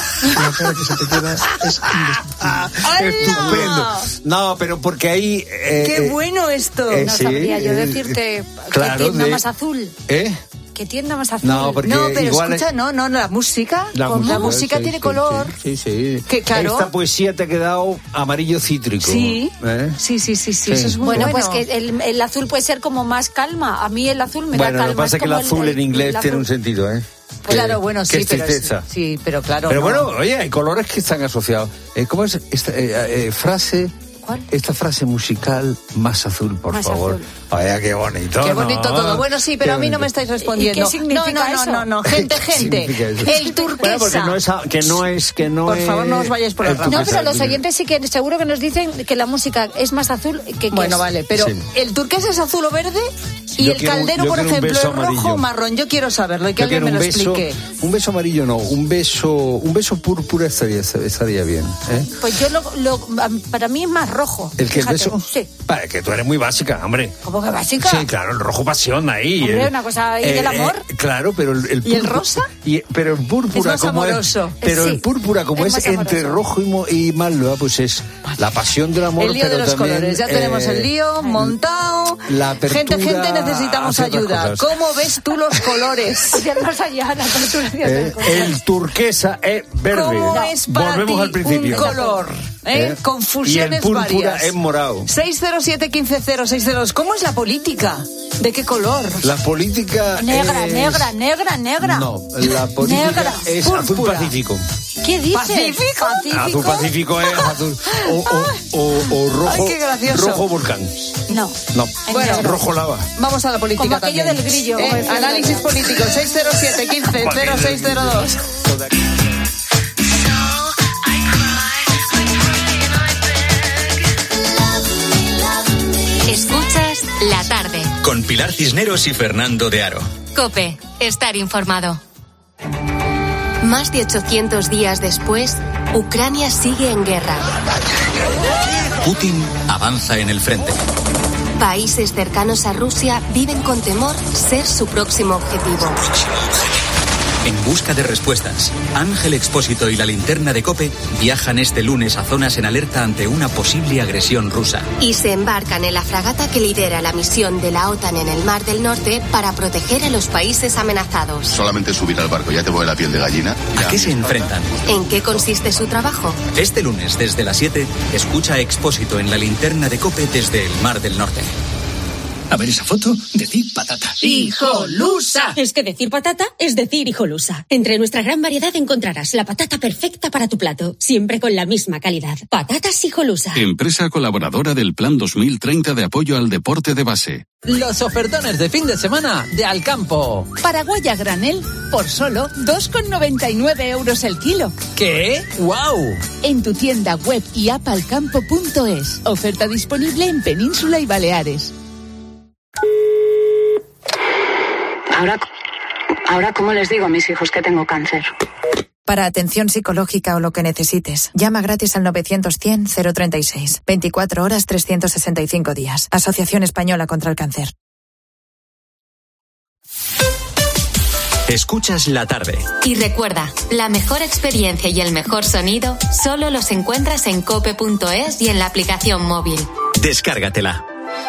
La cara que se te queda es indescriptible. Estupendo. No, pero porque ahí... eh, ¡Qué eh, bueno esto! eh, No sí, sabría yo eh, decirte claro, que tienda de- más azul. ¿Eh? Que tienda más azul. No, porque No, pero igual escucha, es- no, no, no, la música, La ¿cómo? música, la música sí, tiene sí, color. Sí, sí. sí. Que, claro. Esta poesía te ha quedado amarillo cítrico. Sí. ¿Eh? Sí, sí, sí, sí, Sí. eso es muy Bueno, bueno. pues que el, el azul puede ser como más calma. A mí el azul me Bueno, da calma. lo que pasa es que el como azul en inglés el tiene azul. un sentido, ¿eh? Claro, bueno, que sí, es pero es- tristeza. sí, pero claro. Pero no. bueno, oye, hay colores que están asociados. Eh, ¿Cómo es esta eh, eh, frase? ¿Cuál? Esta frase musical, más azul, por Más favor. azul. Vaya, qué bonito. Qué ¿no? bonito todo. Bueno, sí, pero Qué a mí no bonito. me estáis respondiendo. ¿Y qué significa no, no, eso? no, no, no, gente, ¿Qué gente. significa eso? El turquesa. Bueno, porque no es, a- que no es, que no Por es... favor, no os vayáis por el las ramas. No, turquesa. pero los oyentes sí que seguro que nos dicen que la música es más azul que, que Bueno, es. vale, pero Sí. el turquesa es azul o verde y Yo el quiero un- caldero, yo por quiero un ejemplo, es beso rojo amarillo. o marrón. Yo quiero saberlo y que Yo alguien quiero me lo un beso, explique. un beso amarillo no, un beso, un beso púrpura estaría, estaría bien, ¿eh? Pues yo lo, lo- para mí es más rojo. ¿El que el Fíjate. beso? Sí. Vale, que tú eres muy básica, hombre. ¿Cómo que básica? Sí, claro, el rojo pasión ahí. Hombre, el- una cosa ahí del amor. claro, pero el, el ¿Y el púrpura- rosa? y- pero el púrpura Es más como amoroso. es, pero Sí, el púrpura como es es, más entre amoroso. rojo y, mo- y malva, pues es la pasión del amor. El lío pero de los también, colores. Ya tenemos eh, el lío montado. la apertura gente, gente, necesitamos hacia otras ayuda. cosas. ¿Cómo ves tú los colores? Ya más allá, la apertura de eh, otras cosas. el turquesa es verde. ¿Cómo es para Volvemos ti al principio. un color? ¿eh? ¿Eh? Confusiones y el púrpura varias. es morado. seis cero siete, uno cinco cero seis cero dos. ¿Cómo es la política? ¿De qué color? La política Negra, es... negra, negra, negra. No, la política Negra, es púrpura. azul pacífico. ¿Qué dices? ¿Pacífico? Azul pacífico es azul. O, o, o, o rojo, Ay, qué gracioso. rojo volcán. No. No, Bueno. rojo lava. Vamos a la política Como aquello también. del grillo, ¿Eh? como decía el Análisis otro. político, seis cero siete, uno cinco cero seis cero dos. Escuchas La Tarde. Con Pilar Cisneros y Fernando de Aro. COPE. Estar informado. Más de ochocientos días después, Ucrania sigue en guerra. Putin avanza en el frente. Países cercanos a Rusia viven con temor ser su próximo objetivo. En busca de respuestas, Ángel Expósito y la linterna de COPE viajan este lunes a zonas en alerta ante una posible agresión rusa. Y se embarcan en la fragata que lidera la misión de la OTAN en el Mar del Norte para proteger a los países amenazados. Solamente subir al barco ya te mueve la piel de gallina. ¿A qué se enfrentan? ¿En qué consiste su trabajo? Este lunes, desde las siete, escucha a Expósito en la linterna de COPE desde el Mar del Norte. A ver esa foto, decir patata. ¡Hijolusa! Es que decir patata es decir hijolusa. Entre nuestra gran variedad encontrarás la patata perfecta para tu plato, siempre con la misma calidad. Patatas Hijolusa. Empresa colaboradora del Plan dos mil treinta de apoyo al deporte de base. Los ofertones de fin de semana de Alcampo. Paraguay a granel por solo dos con noventa y nueve euros el kilo. ¿Qué? ¡Guau! En tu tienda web y app alcampo punto es. Oferta disponible en Península y Baleares. Ahora, ahora, ¿cómo les digo a mis hijos que tengo cáncer? Para atención psicológica o lo que necesites, llama gratis al novecientos cien cero treinta y seis. veinticuatro horas, trescientos sesenta y cinco días. Asociación Española contra el Cáncer. Escuchas La Tarde. Y recuerda, la mejor experiencia y el mejor sonido solo los encuentras en cope punto es y en la aplicación móvil. Descárgatela.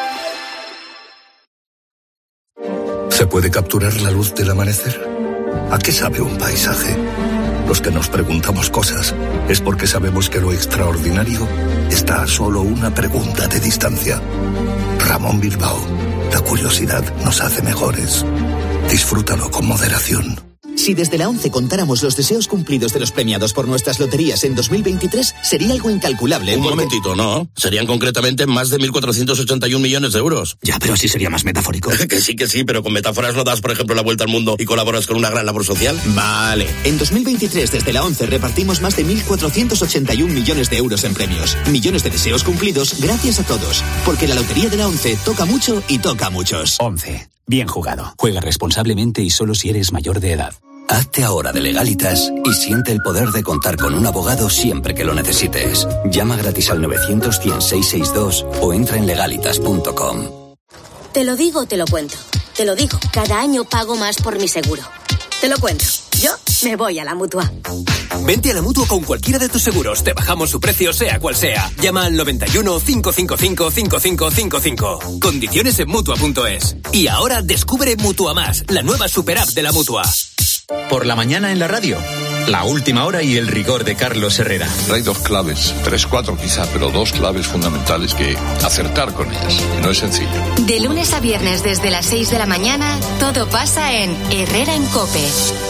¿Se puede capturar la luz del amanecer? ¿A qué sabe un paisaje? Los que nos preguntamos cosas es porque sabemos que lo extraordinario está a solo una pregunta de distancia. Ramón Bilbao, la curiosidad nos hace mejores. Disfrútalo con moderación. Si desde la ONCE contáramos los deseos cumplidos de los premiados por nuestras loterías en dos mil veintitrés, sería algo incalculable. Un porque... momentito, ¿no? Serían concretamente más de mil cuatrocientos ochenta y un millones de euros. Ya, pero así sería más metafórico. Que sí, que sí, pero con metáforas no das, por ejemplo, la vuelta al mundo y colaboras con una gran labor social. Vale. En dos mil veintitrés, desde la ONCE, repartimos más de mil cuatrocientos ochenta y un millones de euros en premios. Millones de deseos cumplidos gracias a todos. Porque la lotería de la ONCE toca mucho y toca a muchos. ONCE. Bien jugado. Juega responsablemente y solo si eres mayor de edad. Hazte ahora de Legalitas y siente el poder de contar con un abogado siempre que lo necesites. Llama gratis al novecientos cien seiscientos sesenta y dos o entra en legalitas punto com. Te lo digo, te lo cuento. Te lo digo, cada año pago más por mi seguro. Te lo cuento. Yo me voy a la Mutua. Vente a la Mutua con cualquiera de tus seguros. Te bajamos su precio, sea cual sea. Llama al noventa y uno, cinco cinco cinco, cinco cinco cinco cinco. Condiciones en Mutua punto es. Y ahora descubre Mutua Más, la nueva super app de la Mutua. Por la mañana en la radio, la última hora y el rigor de Carlos Herrera. Hay dos claves, tres, cuatro quizá, pero dos claves fundamentales que acertar con ellas. Y no es sencillo. De lunes a viernes desde las seis de la mañana, todo pasa en Herrera en COPE.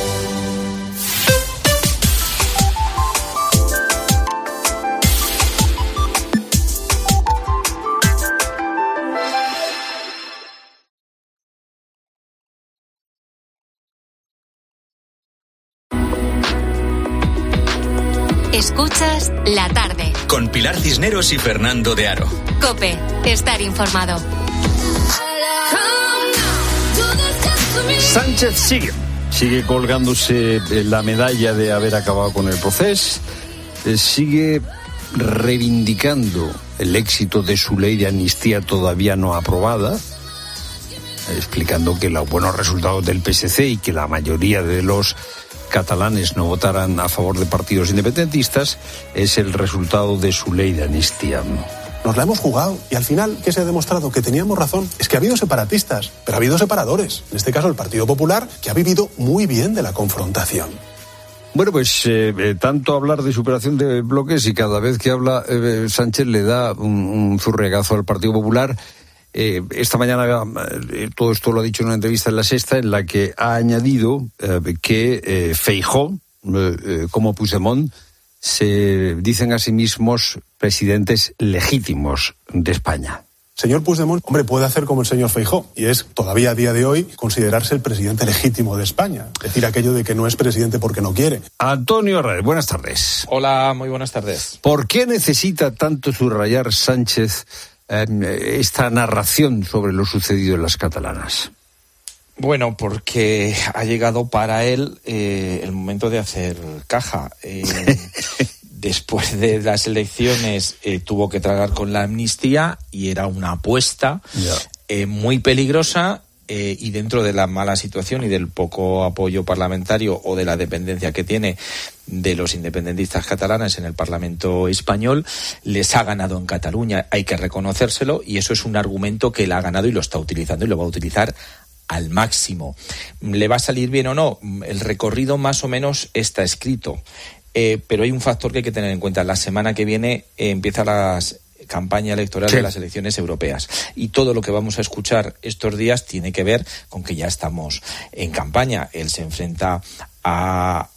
Escuchas La Tarde. Con Pilar Cisneros y Fernando de Aro. COPE. Estar informado. Sánchez sigue. Sigue colgándose la medalla de haber acabado con el proceso. Eh, sigue reivindicando el éxito de su ley de amnistía todavía no aprobada, explicando que los buenos resultados del P S C y que la mayoría de los catalanes no votaran a favor de partidos independentistas es el resultado de su ley de amnistía. Nos la hemos jugado y al final, ¿qué se ha demostrado? Que teníamos razón. Es que ha habido separatistas, pero ha habido separadores. En este caso el Partido Popular, que ha vivido muy bien de la confrontación. Bueno, pues eh, eh, tanto hablar de superación de bloques y cada vez que habla eh, Sánchez le da un, un zurregazo al Partido Popular. Eh, esta mañana eh, todo esto lo ha dicho en una entrevista en La Sexta, en la que ha añadido eh, que eh, Feijóo, eh, eh, como Puigdemont, se dicen a sí mismos presidentes legítimos de España. Señor Puigdemont, hombre, puede hacer como el señor Feijóo, y es todavía a día de hoy considerarse el presidente legítimo de España. Decir aquello de que no es presidente porque no quiere. Antonio Herrera, buenas tardes. Hola, muy buenas tardes. ¿Por qué necesita tanto subrayar Sánchez eh, esta narración sobre lo sucedido en las catalanas? Bueno, porque ha llegado para él eh, el momento de hacer caja. Eh, Después de las elecciones eh, tuvo que tragar con la amnistía y era una apuesta yeah. eh, muy peligrosa eh, y dentro de la mala situación y del poco apoyo parlamentario o de la dependencia que tiene de los independentistas catalanes en el Parlamento español, les ha ganado en Cataluña. Hay que reconocérselo y eso es un argumento que él ha ganado y lo está utilizando y lo va a utilizar al máximo. ¿Le va a salir bien o no? El recorrido más o menos está escrito. Eh, pero hay un factor que hay que tener en cuenta. La semana que viene eh, empieza la campaña electoral sí. de las elecciones europeas y todo lo que vamos a escuchar estos días tiene que ver con que ya estamos en campaña. Él se enfrenta a,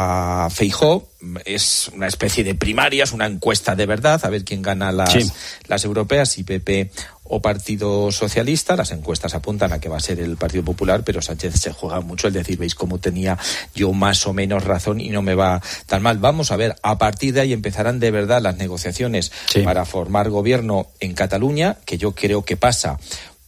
a Feijóo, es una especie de primarias, una encuesta de verdad, a ver quién gana las, sí. las europeas, si P P o Partido Socialista. Las encuestas apuntan a que va a ser el Partido Popular, pero Sánchez se juega mucho el decir, veis cómo tenía yo más o menos razón y no me va tan mal. Vamos a ver, a partir de ahí empezarán de verdad las negociaciones sí. para formar gobierno en Cataluña, que yo creo que pasa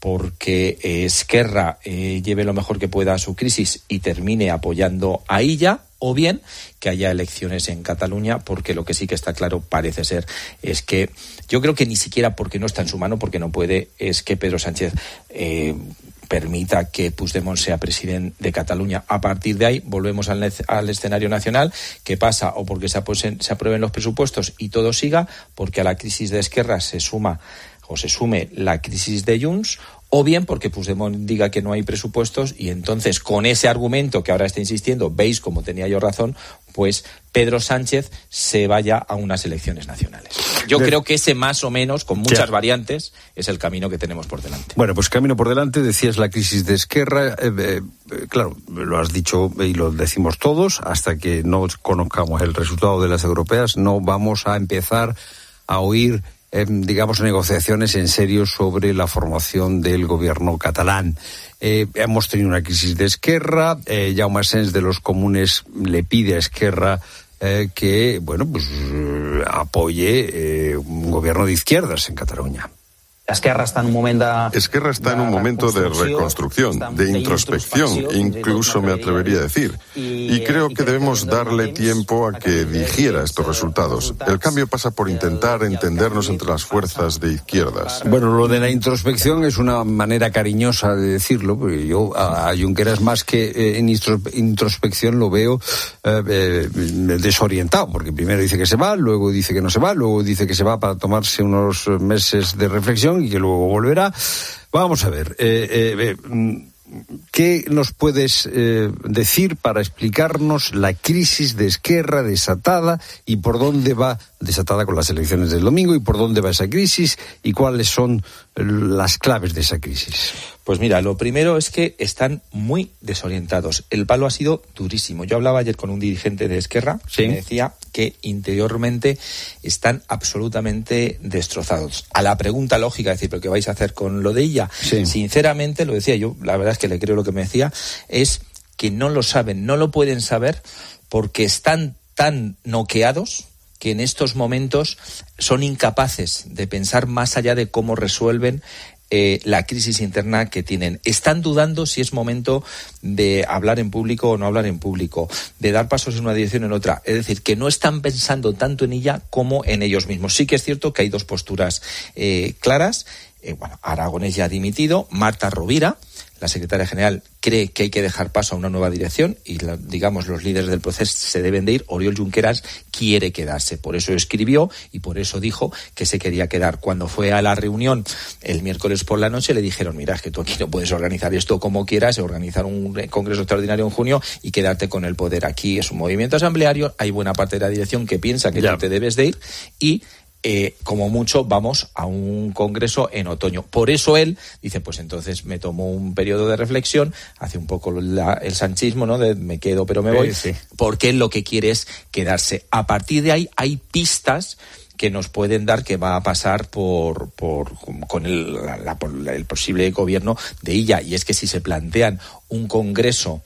porque eh, Esquerra eh, lleve lo mejor que pueda a su crisis y termine apoyando a Illa, o bien que haya elecciones en Cataluña, porque lo que sí que está claro parece ser es que yo creo que ni siquiera porque no está en su mano, porque no puede, es que Pedro Sánchez eh, permita que Puigdemont sea presidente de Cataluña. A partir de ahí volvemos al, al escenario nacional, que pasa o porque se, apuesen, se aprueben los presupuestos y todo siga, porque a la crisis de Esquerra se suma o se sume la crisis de Junts, o bien porque Puigdemont diga que no hay presupuestos y entonces con ese argumento que ahora está insistiendo, veis como tenía yo razón, pues Pedro Sánchez se vaya a unas elecciones nacionales. Yo creo que ese más o menos, con muchas yeah. variantes, es el camino que tenemos por delante. Bueno, pues camino por delante, decías la crisis de Esquerra, eh, eh, claro, lo has dicho y lo decimos todos, hasta que no conozcamos el resultado de las europeas, no vamos a empezar a oír Eh, digamos, negociaciones en serio sobre la formación del gobierno catalán. Eh, hemos tenido una crisis de Esquerra, eh, Jaume Asens de los Comunes le pide a Esquerra eh, que, bueno, pues eh, apoye eh, un gobierno de izquierdas en Cataluña. Esquerra está en un momento de, Esquerra está en un momento de reconstrucción, de introspección, incluso me atrevería a decir. Y creo que debemos darle tiempo a que digiera estos resultados. El cambio pasa por intentar entendernos entre las fuerzas de izquierdas. Bueno, lo de la introspección es una manera cariñosa de decirlo, porque yo a, a Junqueras más que eh, en introspección lo veo eh, eh, desorientado, porque primero dice que se va, luego dice que no se va, luego dice que se va para tomarse unos meses de reflexión y que luego volverá. Vamos a ver, eh, eh, ¿qué nos puedes eh, decir para explicarnos la crisis de Esquerra desatada y por dónde va, desatada con las elecciones del domingo, y por dónde va esa crisis y cuáles son las claves de esa crisis? Pues mira, lo primero es que están muy desorientados. El palo ha sido durísimo. Yo hablaba ayer con un dirigente de Esquerra ¿Sí? que me decía que interiormente están absolutamente destrozados. A la pregunta lógica, es decir, ¿pero qué vais a hacer con lo de ella? Sí. Sinceramente, lo decía yo, la verdad es que le creo lo que me decía, es que no lo saben, no lo pueden saber porque están tan noqueados que en estos momentos son incapaces de pensar más allá de cómo resuelven Eh, la crisis interna que tienen. Están dudando si es momento de hablar en público o no hablar en público, de dar pasos en una dirección o en otra. Es decir, que no están pensando tanto en ella como en ellos mismos. Sí que es cierto que hay dos posturas eh, claras. Eh, bueno, Aragonés ya ha dimitido, Marta Rovira, la secretaria general cree que hay que dejar paso a una nueva dirección y, la, digamos, los líderes del proceso se deben de ir. Oriol Junqueras quiere quedarse, por eso escribió y por eso dijo que se quería quedar. Cuando fue a la reunión el miércoles por la noche le dijeron, mira, es que tú aquí no puedes organizar esto como quieras, organizar un congreso extraordinario en junio y quedarte con el poder. Aquí es un movimiento asambleario, hay buena parte de la dirección que piensa que ya. tú te debes de ir y Eh, como mucho vamos a un congreso en otoño. Por eso él dice, pues entonces me tomo un periodo de reflexión, hace un poco la, el sanchismo, ¿no? De me quedo pero me voy, sí, sí. porque él lo que quiere es quedarse. A partir de ahí hay pistas que nos pueden dar que va a pasar por, por con el, la, la, el posible gobierno de Illa, y es que si se plantean un congreso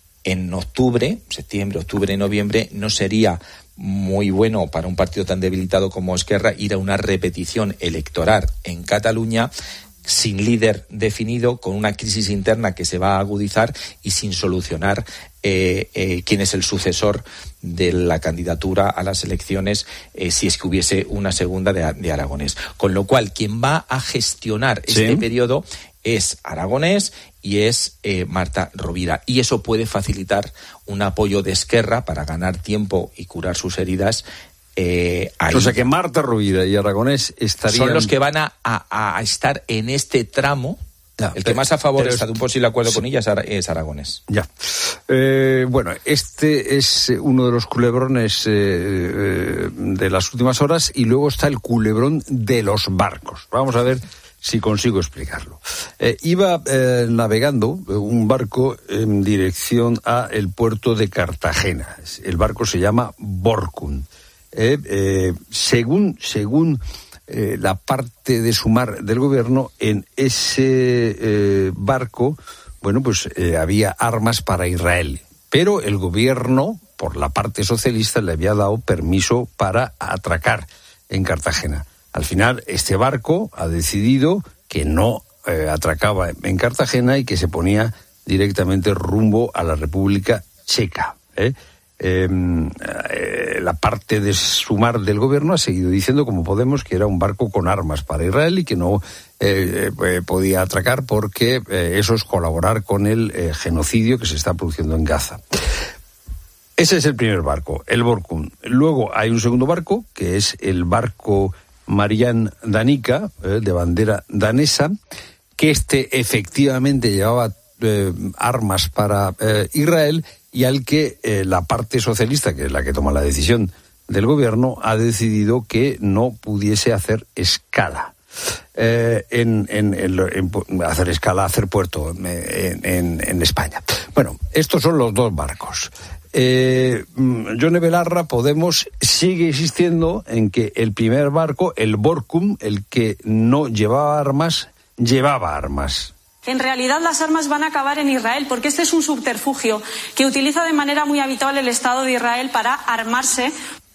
en octubre, septiembre, octubre, noviembre, no sería muy bueno para un partido tan debilitado como Esquerra ir a una repetición electoral en Cataluña sin líder definido, con una crisis interna que se va a agudizar y sin solucionar eh, eh, quién es el sucesor de la candidatura a las elecciones eh, si es que hubiese una segunda de, de Aragonés. Con lo cual, quien va a gestionar ¿Sí? este periodo es Aragonés y es eh, Marta Rovira. Y eso puede facilitar un apoyo de Esquerra para ganar tiempo y curar sus heridas. Eh, o sea que Marta Rovira y Aragonés estarían... Son los que van a, a, a estar en este tramo. Ya, el que más a favor está de un posible acuerdo sí. con ella es Aragonés. Ya. Eh, bueno, este es uno de los culebrones eh, eh, de las últimas horas, y luego está el culebrón de los barcos. Vamos a ver si consigo explicarlo. Eh, iba eh, navegando un barco en dirección a el puerto de Cartagena. El barco se llama Borkum. Eh, eh, según según eh, la parte de Sumar del gobierno, en ese eh, barco, bueno, pues eh, había armas para Israel, pero el gobierno, por la parte socialista, le había dado permiso para atracar en Cartagena. Al final, este barco ha decidido que no eh, atracaba en Cartagena y que se ponía directamente rumbo a la República Checa, ¿eh? Eh, eh, la parte de Sumar del gobierno ha seguido diciendo, como Podemos, que era un barco con armas para Israel y que no eh, eh, podía atracar porque eh, eso es colaborar con el eh, genocidio que se está produciendo en Gaza. Ese es el primer barco, el Borkum. Luego hay un segundo barco, que es el barco Marian Danica, eh, de bandera danesa, que este efectivamente llevaba eh, armas para eh, Israel, y al que eh, la parte socialista, que es la que toma la decisión del gobierno, ha decidido que no pudiese hacer escala. Eh, en, en, en, en hacer escala, hacer puerto en, en, en España. Bueno, estos son los dos barcos. Eh, Yone Belarra, Podemos, sigue insistiendo en que el primer barco, el Borkum, el que no llevaba armas, llevaba armas. En realidad las armas van a acabar en Israel, porque este es un subterfugio que utiliza de manera muy habitual el Estado de Israel para armarse.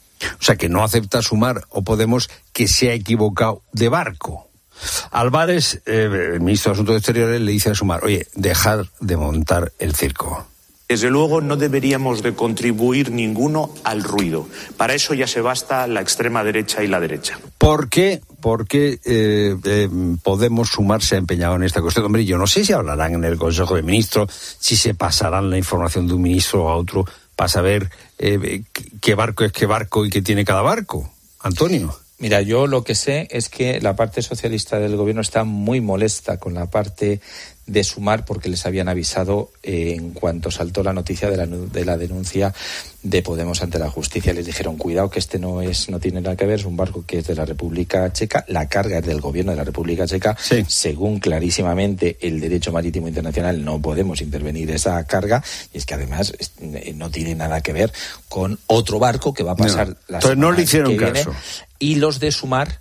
O sea, que no acepta Sumar o Podemos que se ha equivocado de barco. Álvarez, eh, el ministro de Asuntos Exteriores, le dice a Sumar, oye, dejad de montar el circo. Desde luego no deberíamos de contribuir ninguno al ruido. Para eso ya se basta la extrema derecha y la derecha. ¿Por qué? Porque eh, eh, Podemos Sumar se ha empeñado en esta cuestión. Hombre, yo no sé si hablarán en el Consejo de Ministros, si se pasarán la información de un ministro a otro para saber eh, qué barco es qué barco y qué tiene cada barco. Antonio. Mira, yo lo que sé es que la parte socialista del gobierno está muy molesta con la parte de Sumar, porque les habían avisado eh, en cuanto saltó la noticia de la, de la denuncia de Podemos ante la justicia. Les dijeron, cuidado, que este no es no tiene nada que ver, es un barco que es de la República Checa, la carga es del gobierno de la República Checa, sí. Según clarísimamente el derecho marítimo internacional no podemos intervenir esa carga, y es que además no tiene nada que ver con otro barco que va a pasar no. la Entonces no le hicieron caso. Viene, y los de Sumar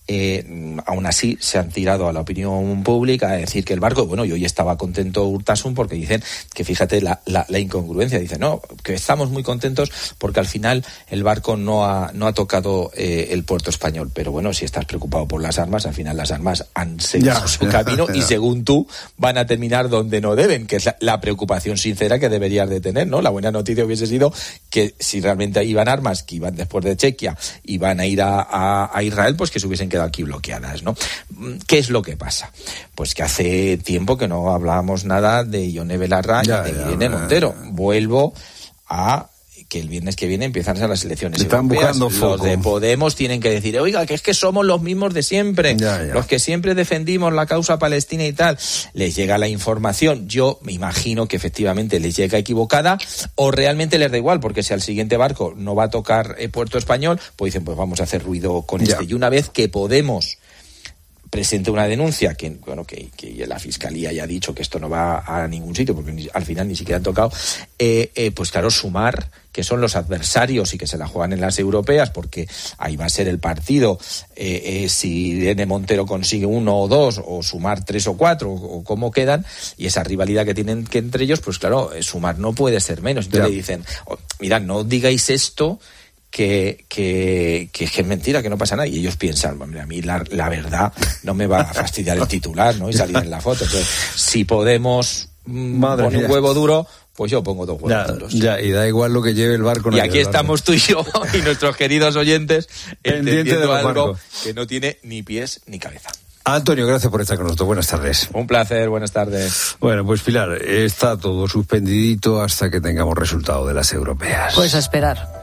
Eh, aún así se han tirado a la opinión pública a decir que el barco, bueno, y hoy estaba contento Urtasun porque dicen que, fíjate la, la, la incongruencia, dicen, no, que estamos muy contentos porque al final el barco no ha, no ha tocado eh, el puerto español, pero bueno, si estás preocupado por las armas, al final las armas han seguido ya, su ya, camino ya. Y según tú van a terminar donde no deben, que es la, la preocupación sincera que deberías de tener, ¿no? La buena noticia hubiese sido que si realmente iban armas que iban después de Chequia y van a ir a, a, a Israel, pues que se hubiesen quedado quedado aquí bloqueadas, ¿no? ¿Qué es lo que pasa? Pues que hace tiempo que no hablábamos nada de Ione Belarra y de Irene Montero. Vuelvo a que el viernes que viene empiezan las elecciones Están europeas. buscando foco. Los de Podemos tienen que decir, oiga, que es que somos los mismos de siempre, ya, ya. los que siempre defendimos la causa palestina y tal. Les llega la información, yo me imagino que efectivamente les llega equivocada, o realmente les da igual, porque si al siguiente barco no va a tocar eh, Puerto Español, pues dicen, pues vamos a hacer ruido con ya. este. Y una vez que Podemos presente una denuncia, que bueno que, que la Fiscalía ya ha dicho que esto no va a ningún sitio, porque ni, al final ni siquiera han tocado, eh, eh, pues claro, Sumar, que son los adversarios y que se la juegan en las europeas, porque ahí va a ser el partido, eh, eh, si Irene Montero consigue uno o dos, o Sumar tres o cuatro, o, o cómo quedan, y esa rivalidad que tienen que entre ellos, pues claro, eh, Sumar no puede ser menos. Entonces ya. le dicen, oh, mirad, no digáis esto, Que, que, que es mentira, que no pasa nada. Y ellos piensan, hombre, a mí la, la verdad no me va a fastidiar el titular, ¿no? Y salir en la foto. Entonces, si Podemos Madre poner mía. un huevo duro, pues yo pongo dos huevos ya, duros. Ya, y da igual lo que lleve el barco. No y aquí estamos tú y yo y nuestros queridos oyentes entendiendo algo barcos. que no tiene ni pies ni cabeza. Antonio, gracias por estar con nosotros. Buenas tardes. Un placer, buenas tardes. Bueno, pues Pilar, está todo suspendidito hasta que tengamos resultado de las europeas. Pues a esperar.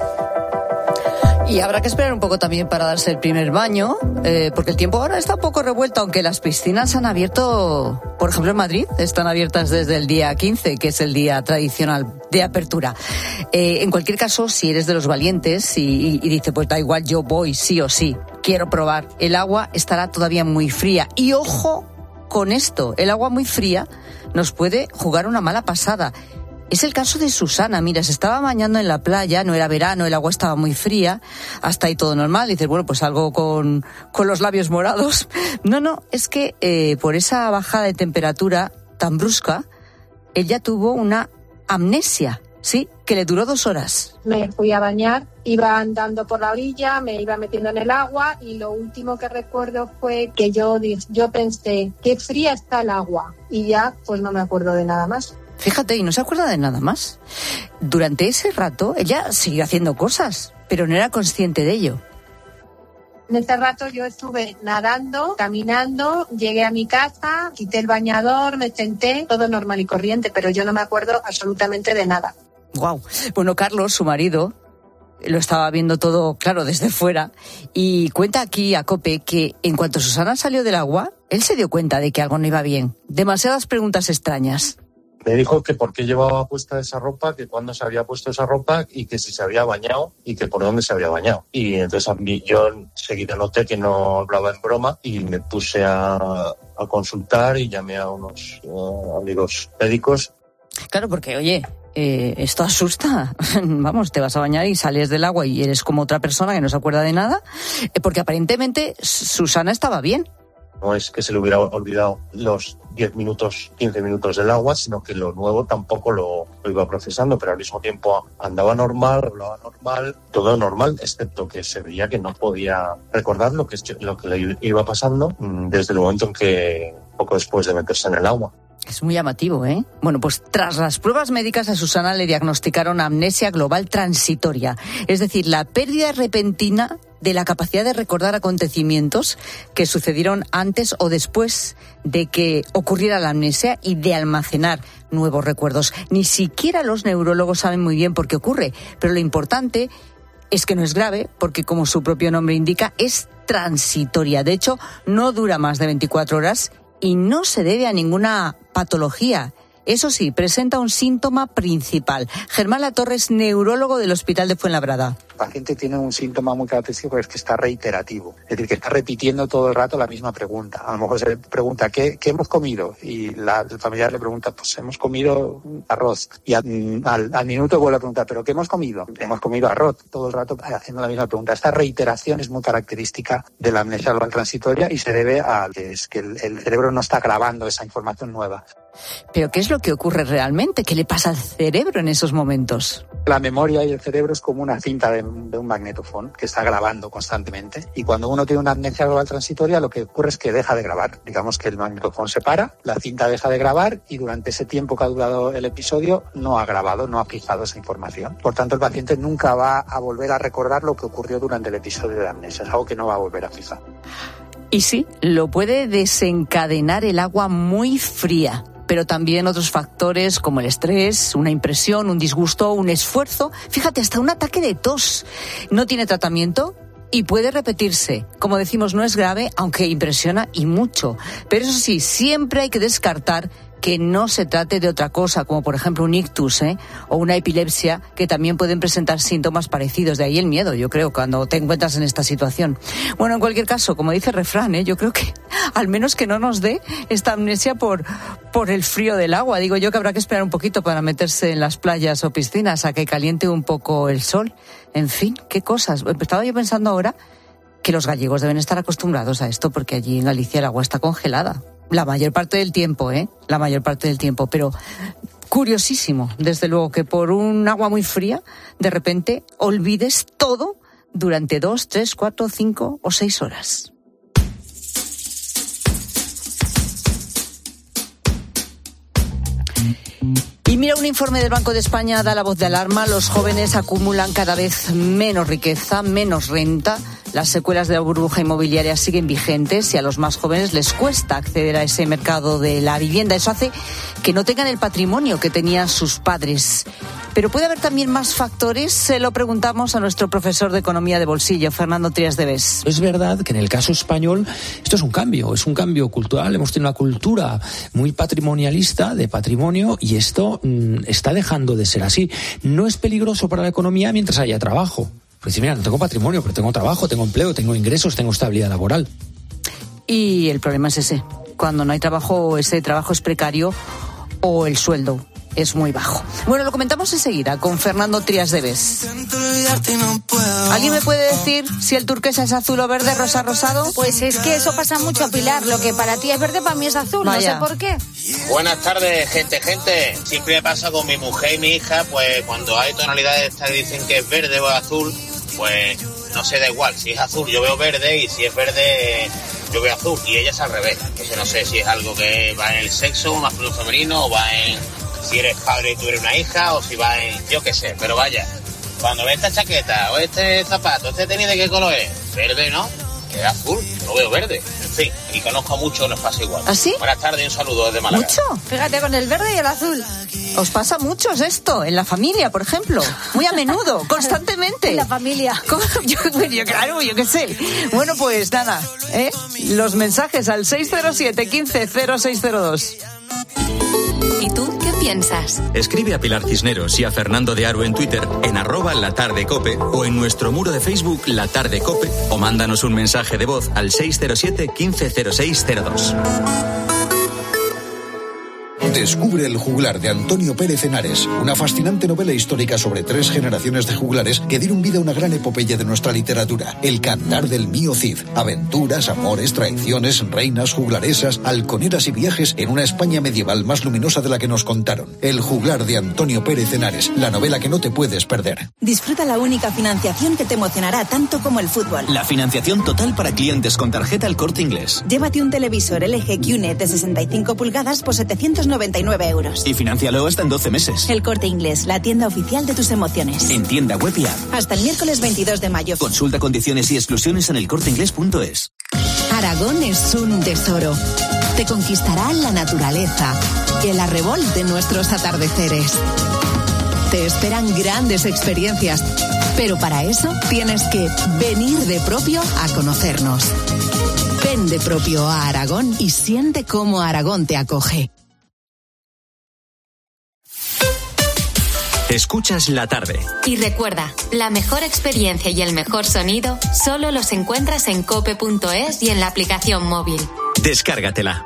Y habrá que esperar un poco también para darse el primer baño, eh, porque el tiempo ahora está un poco revuelto, aunque las piscinas han abierto, por ejemplo en Madrid, están abiertas desde el día quince, que es el día tradicional de apertura. Eh, en cualquier caso, si eres de los valientes y, y, y dices, pues da igual, yo voy sí o sí, quiero probar, el agua estará todavía muy fría. Y ojo con esto, el agua muy fría nos puede jugar una mala pasada. Es el caso de Susana, mira, se estaba bañando en la playa, no era verano, el agua estaba muy fría, hasta ahí todo normal, y dices, bueno, pues algo con, con los labios morados. No, no, es que eh, por esa bajada de temperatura tan brusca, ella tuvo una amnesia, ¿sí? Que le duró dos horas. Me fui a bañar, iba andando por la orilla, me iba metiendo en el agua, y lo último que recuerdo fue que yo, yo pensé, qué fría está el agua, y ya pues no me acuerdo de nada más. Fíjate, y no se acuerda de nada más. Durante ese rato, ella siguió haciendo cosas, pero no era consciente de ello. En ese rato yo estuve nadando, caminando, llegué a mi casa, quité el bañador, me senté, todo normal y corriente, pero yo no me acuerdo absolutamente de nada. Guau. Bueno, Carlos, su marido, lo estaba viendo todo, claro, desde fuera, y cuenta aquí a COPE que en cuanto Susana salió del agua, él se dio cuenta de que algo no iba bien. Demasiadas preguntas extrañas. Me dijo que por qué llevaba puesta esa ropa, que cuándo se había puesto esa ropa y que si se había bañado y que por dónde se había bañado. Y entonces a mí, yo enseguida noté que no hablaba en broma y me puse a, a consultar y llamé a unos uh, amigos médicos. Claro, porque oye, eh, esto asusta. Vamos, te vas a bañar y sales del agua y eres como otra persona que no se acuerda de nada, eh, porque aparentemente Susana estaba bien. No es que se le hubiera olvidado los diez minutos, quince minutos del agua, sino que lo nuevo tampoco lo, lo iba procesando, pero al mismo tiempo andaba normal, hablaba normal, todo normal, excepto que se veía que no podía recordar lo que, lo que le iba pasando desde el momento en que, poco después de meterse en el agua. Es muy llamativo, ¿eh? Bueno, pues tras las pruebas médicas a Susana le diagnosticaron amnesia global transitoria, es decir, la pérdida repentina de la capacidad de recordar acontecimientos que sucedieron antes o después de que ocurriera la amnesia y de almacenar nuevos recuerdos. Ni siquiera los neurólogos saben muy bien por qué ocurre, pero lo importante es que no es grave porque, como su propio nombre indica, es transitoria. De hecho, no dura más de veinticuatro horas y no se debe a ninguna patología. Eso sí, presenta un síntoma principal. Germán Latorre es neurólogo del Hospital de Fuenlabrada. El paciente tiene un síntoma muy característico, que es que está reiterativo. Es decir, que está repitiendo todo el rato la misma pregunta. A lo mejor se le pregunta, ¿qué, qué hemos comido? Y la, el familiar le pregunta, pues hemos comido arroz. Y a, al, al minuto vuelve a preguntar, ¿pero qué hemos comido? Hemos comido arroz. Todo el rato haciendo la misma pregunta. Esta reiteración es muy característica de la amnesia global transitoria y se debe a que, es que el, el cerebro no está grabando esa información nueva. ¿Pero qué es lo que ocurre realmente? ¿Qué le pasa al cerebro en esos momentos? La memoria y el cerebro es como una cinta de, un, de un magnetofón que está grabando constantemente. Y cuando uno tiene una amnesia global transitoria, lo que ocurre es que deja de grabar. Digamos que el magnetofón se para, la cinta deja de grabar y durante ese tiempo que ha durado el episodio no ha grabado, no ha fijado esa información. Por tanto, el paciente nunca va a volver a recordar lo que ocurrió durante el episodio de amnesia. Es algo que no va a volver a fijar. Y sí, lo puede desencadenar el agua muy fría, pero también otros factores como el estrés, una impresión, un disgusto, un esfuerzo. Fíjate, hasta un ataque de tos. No tiene tratamiento y puede repetirse. Como decimos, no es grave, aunque impresiona y mucho. Pero eso sí, siempre hay que descartar que no se trate de otra cosa, como por ejemplo un ictus, ¿eh? o una epilepsia, que también pueden presentar síntomas parecidos. De ahí el miedo, yo creo, cuando te encuentras en esta situación. Bueno, en cualquier caso, como dice el refrán, ¿eh? yo creo que al menos que no nos dé esta amnesia por, por el frío del agua. Digo yo que habrá que esperar un poquito para meterse en las playas o piscinas a que caliente un poco el sol. En fin, qué cosas. Estaba yo pensando ahora que los gallegos deben estar acostumbrados a esto, porque allí en Galicia el agua está congelada. La mayor parte del tiempo, ¿eh? La mayor parte del tiempo. Pero curiosísimo, desde luego, que por un agua muy fría, de repente olvides todo durante dos, tres, cuatro, cinco o seis horas. Y mira, un informe del Banco de España da la voz de alarma. Los jóvenes acumulan cada vez menos riqueza, menos renta. Las secuelas de la burbuja inmobiliaria siguen vigentes y a los más jóvenes les cuesta acceder a ese mercado de la vivienda. Eso hace que no tengan el patrimonio que tenían sus padres. Pero puede haber también más factores. Se lo preguntamos a nuestro profesor de Economía de Bolsillo, Fernando Trías de Bes. Es verdad que en el caso español esto es un cambio, es un cambio cultural. Hemos tenido una cultura muy patrimonialista de patrimonio y esto mmm, está dejando de ser así. No es peligroso para la economía mientras haya trabajo. Pues mira, no tengo patrimonio, pero tengo trabajo, tengo empleo, tengo ingresos, tengo estabilidad laboral. Y el problema es ese. Cuando no hay trabajo, ese trabajo es precario o el sueldo es muy bajo. Bueno, lo comentamos enseguida con Fernando Trías de Bes. ¿Alguien me puede decir si el turquesa es azul o verde, rosa, rosado? Pues es que eso pasa mucho, Pilar. Lo que para ti es verde, para mí es azul. Vaya. No sé por qué. Buenas tardes, gente, gente. Siempre me pasa con mi mujer y mi hija, pues cuando hay tonalidades que dicen que es verde o azul, pues no sé, da igual. Si es azul yo veo verde y si es verde yo veo azul. Y ella es al revés. Entonces no sé si es algo que va en el sexo, masculino o femenino, o va en si eres padre y tú eres una hija, o si va en yo qué sé. Pero vaya, cuando ve esta chaqueta o este zapato, este tenis, ¿de qué color es? Verde, ¿no? Es azul, no veo verde. En fin, y conozco mucho, nos pasa igual. ¿Ah, sí? Buenas tardes y un saludo desde Málaga. ¿Mucho? Fíjate, con el verde y el azul. ¿Os pasa mucho esto? En la familia, por ejemplo. Muy a menudo, constantemente. En la familia. Yo, yo, claro, yo qué sé. Bueno, pues nada, ¿eh? Los mensajes al seis cero siete, quince, cero seis cero dos. ¿Y tú qué piensas? Escribe a Pilar Cisneros y a Fernando de Aro en Twitter, en arroba La Tarde Cope, o en nuestro muro de Facebook La Tarde Cope, o mándanos un mensaje de voz al seis cero siete, quince, cero seis cero dos. Descubre El juglar de Antonio Pérez Henares, una fascinante novela histórica sobre tres generaciones de juglares que dieron vida a una gran epopeya de nuestra literatura. El cantar del mío Cid. Aventuras, amores, traiciones, reinas, juglaresas, halconeras y viajes en una España medieval más luminosa de la que nos contaron. El juglar de Antonio Pérez Henares, la novela que no te puedes perder. Disfruta la única financiación que te emocionará tanto como el fútbol. La financiación total para clientes con tarjeta El Corte Inglés. Llévate un televisor L G Q N E T de sesenta y cinco pulgadas por setecientos noventa y nueve euros. Y financialo hasta en doce meses. El Corte Inglés, la tienda oficial de tus emociones. En tienda web y app. Hasta el miércoles veintidós de mayo. Consulta condiciones y exclusiones en elcorteinglés punto es. Aragón es un tesoro. Te conquistará la naturaleza, el arrebol de nuestros atardeceres. Te esperan grandes experiencias, pero para eso tienes que venir de propio a conocernos. Ven de propio a Aragón y siente cómo Aragón te acoge. Escuchas La Tarde. Y recuerda, la mejor experiencia y el mejor sonido solo los encuentras en cope punto es y en la aplicación móvil. Descárgatela.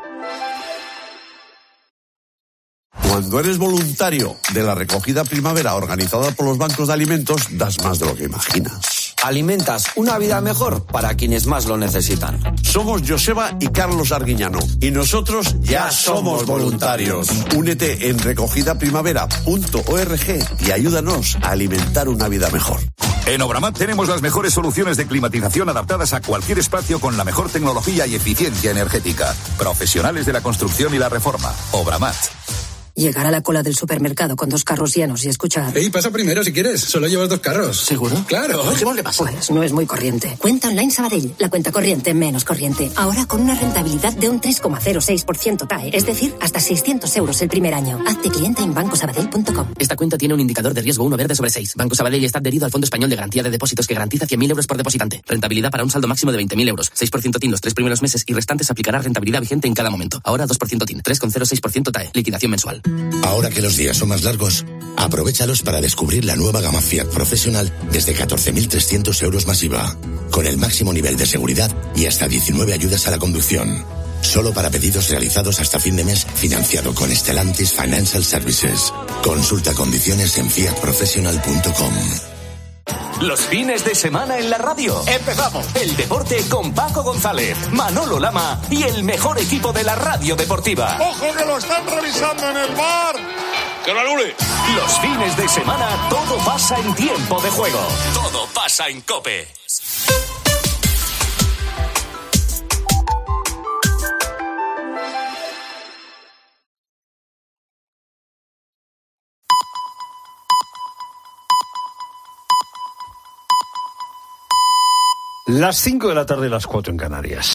Cuando eres voluntario de la recogida primavera organizada por los bancos de alimentos, das más de lo que imaginas. Alimentas una vida mejor para quienes más lo necesitan. Somos Joseba y Carlos Arguiñano y nosotros ya somos voluntarios. Únete en recogida primavera punto org y ayúdanos a alimentar una vida mejor. En Obramat tenemos las mejores soluciones de climatización adaptadas a cualquier espacio con la mejor tecnología y eficiencia energética. Profesionales de la construcción y la reforma. Obramat. Llegar a la cola del supermercado con dos carros llenos y escuchar... Ey, pasa primero si quieres. Solo llevas dos carros. ¿Seguro? Claro. Dejémosle pasar. Pues no es muy corriente. Cuenta online Sabadell. La cuenta corriente menos corriente. Ahora con una rentabilidad de un tres coma cero seis por ciento T A E. Es decir, hasta seiscientos euros el primer año. Hazte cliente en banco sabadell punto com. Esta cuenta tiene un indicador de riesgo uno verde sobre seis. Banco Sabadell está adherido al Fondo Español de Garantía de Depósitos que garantiza cien mil euros por depositante. Rentabilidad para un saldo máximo de veinte mil euros. seis por ciento T I N los tres primeros meses y restantes aplicará rentabilidad vigente en cada momento. Ahora dos por ciento T I N. tres coma cero seis por ciento T A E. Liquidación mensual. Ahora que los días son más largos, aprovéchalos para descubrir la nueva gama Fiat Professional desde catorce mil trescientos euros más I V A, con el máximo nivel de seguridad y hasta diecinueve ayudas a la conducción. Solo para pedidos realizados hasta fin de mes, financiado con Stellantis Financial Services. Consulta condiciones en fiat professional punto com. Los fines de semana en la radio. Empezamos el deporte con Paco González, Manolo Lama y el mejor equipo de la radio deportiva. ¡Ojo que lo están revisando en el bar! ¡Que lo anule! Los fines de semana todo pasa en tiempo de juego. Todo pasa en COPE. Las cinco de la tarde, las cuatro en Canarias.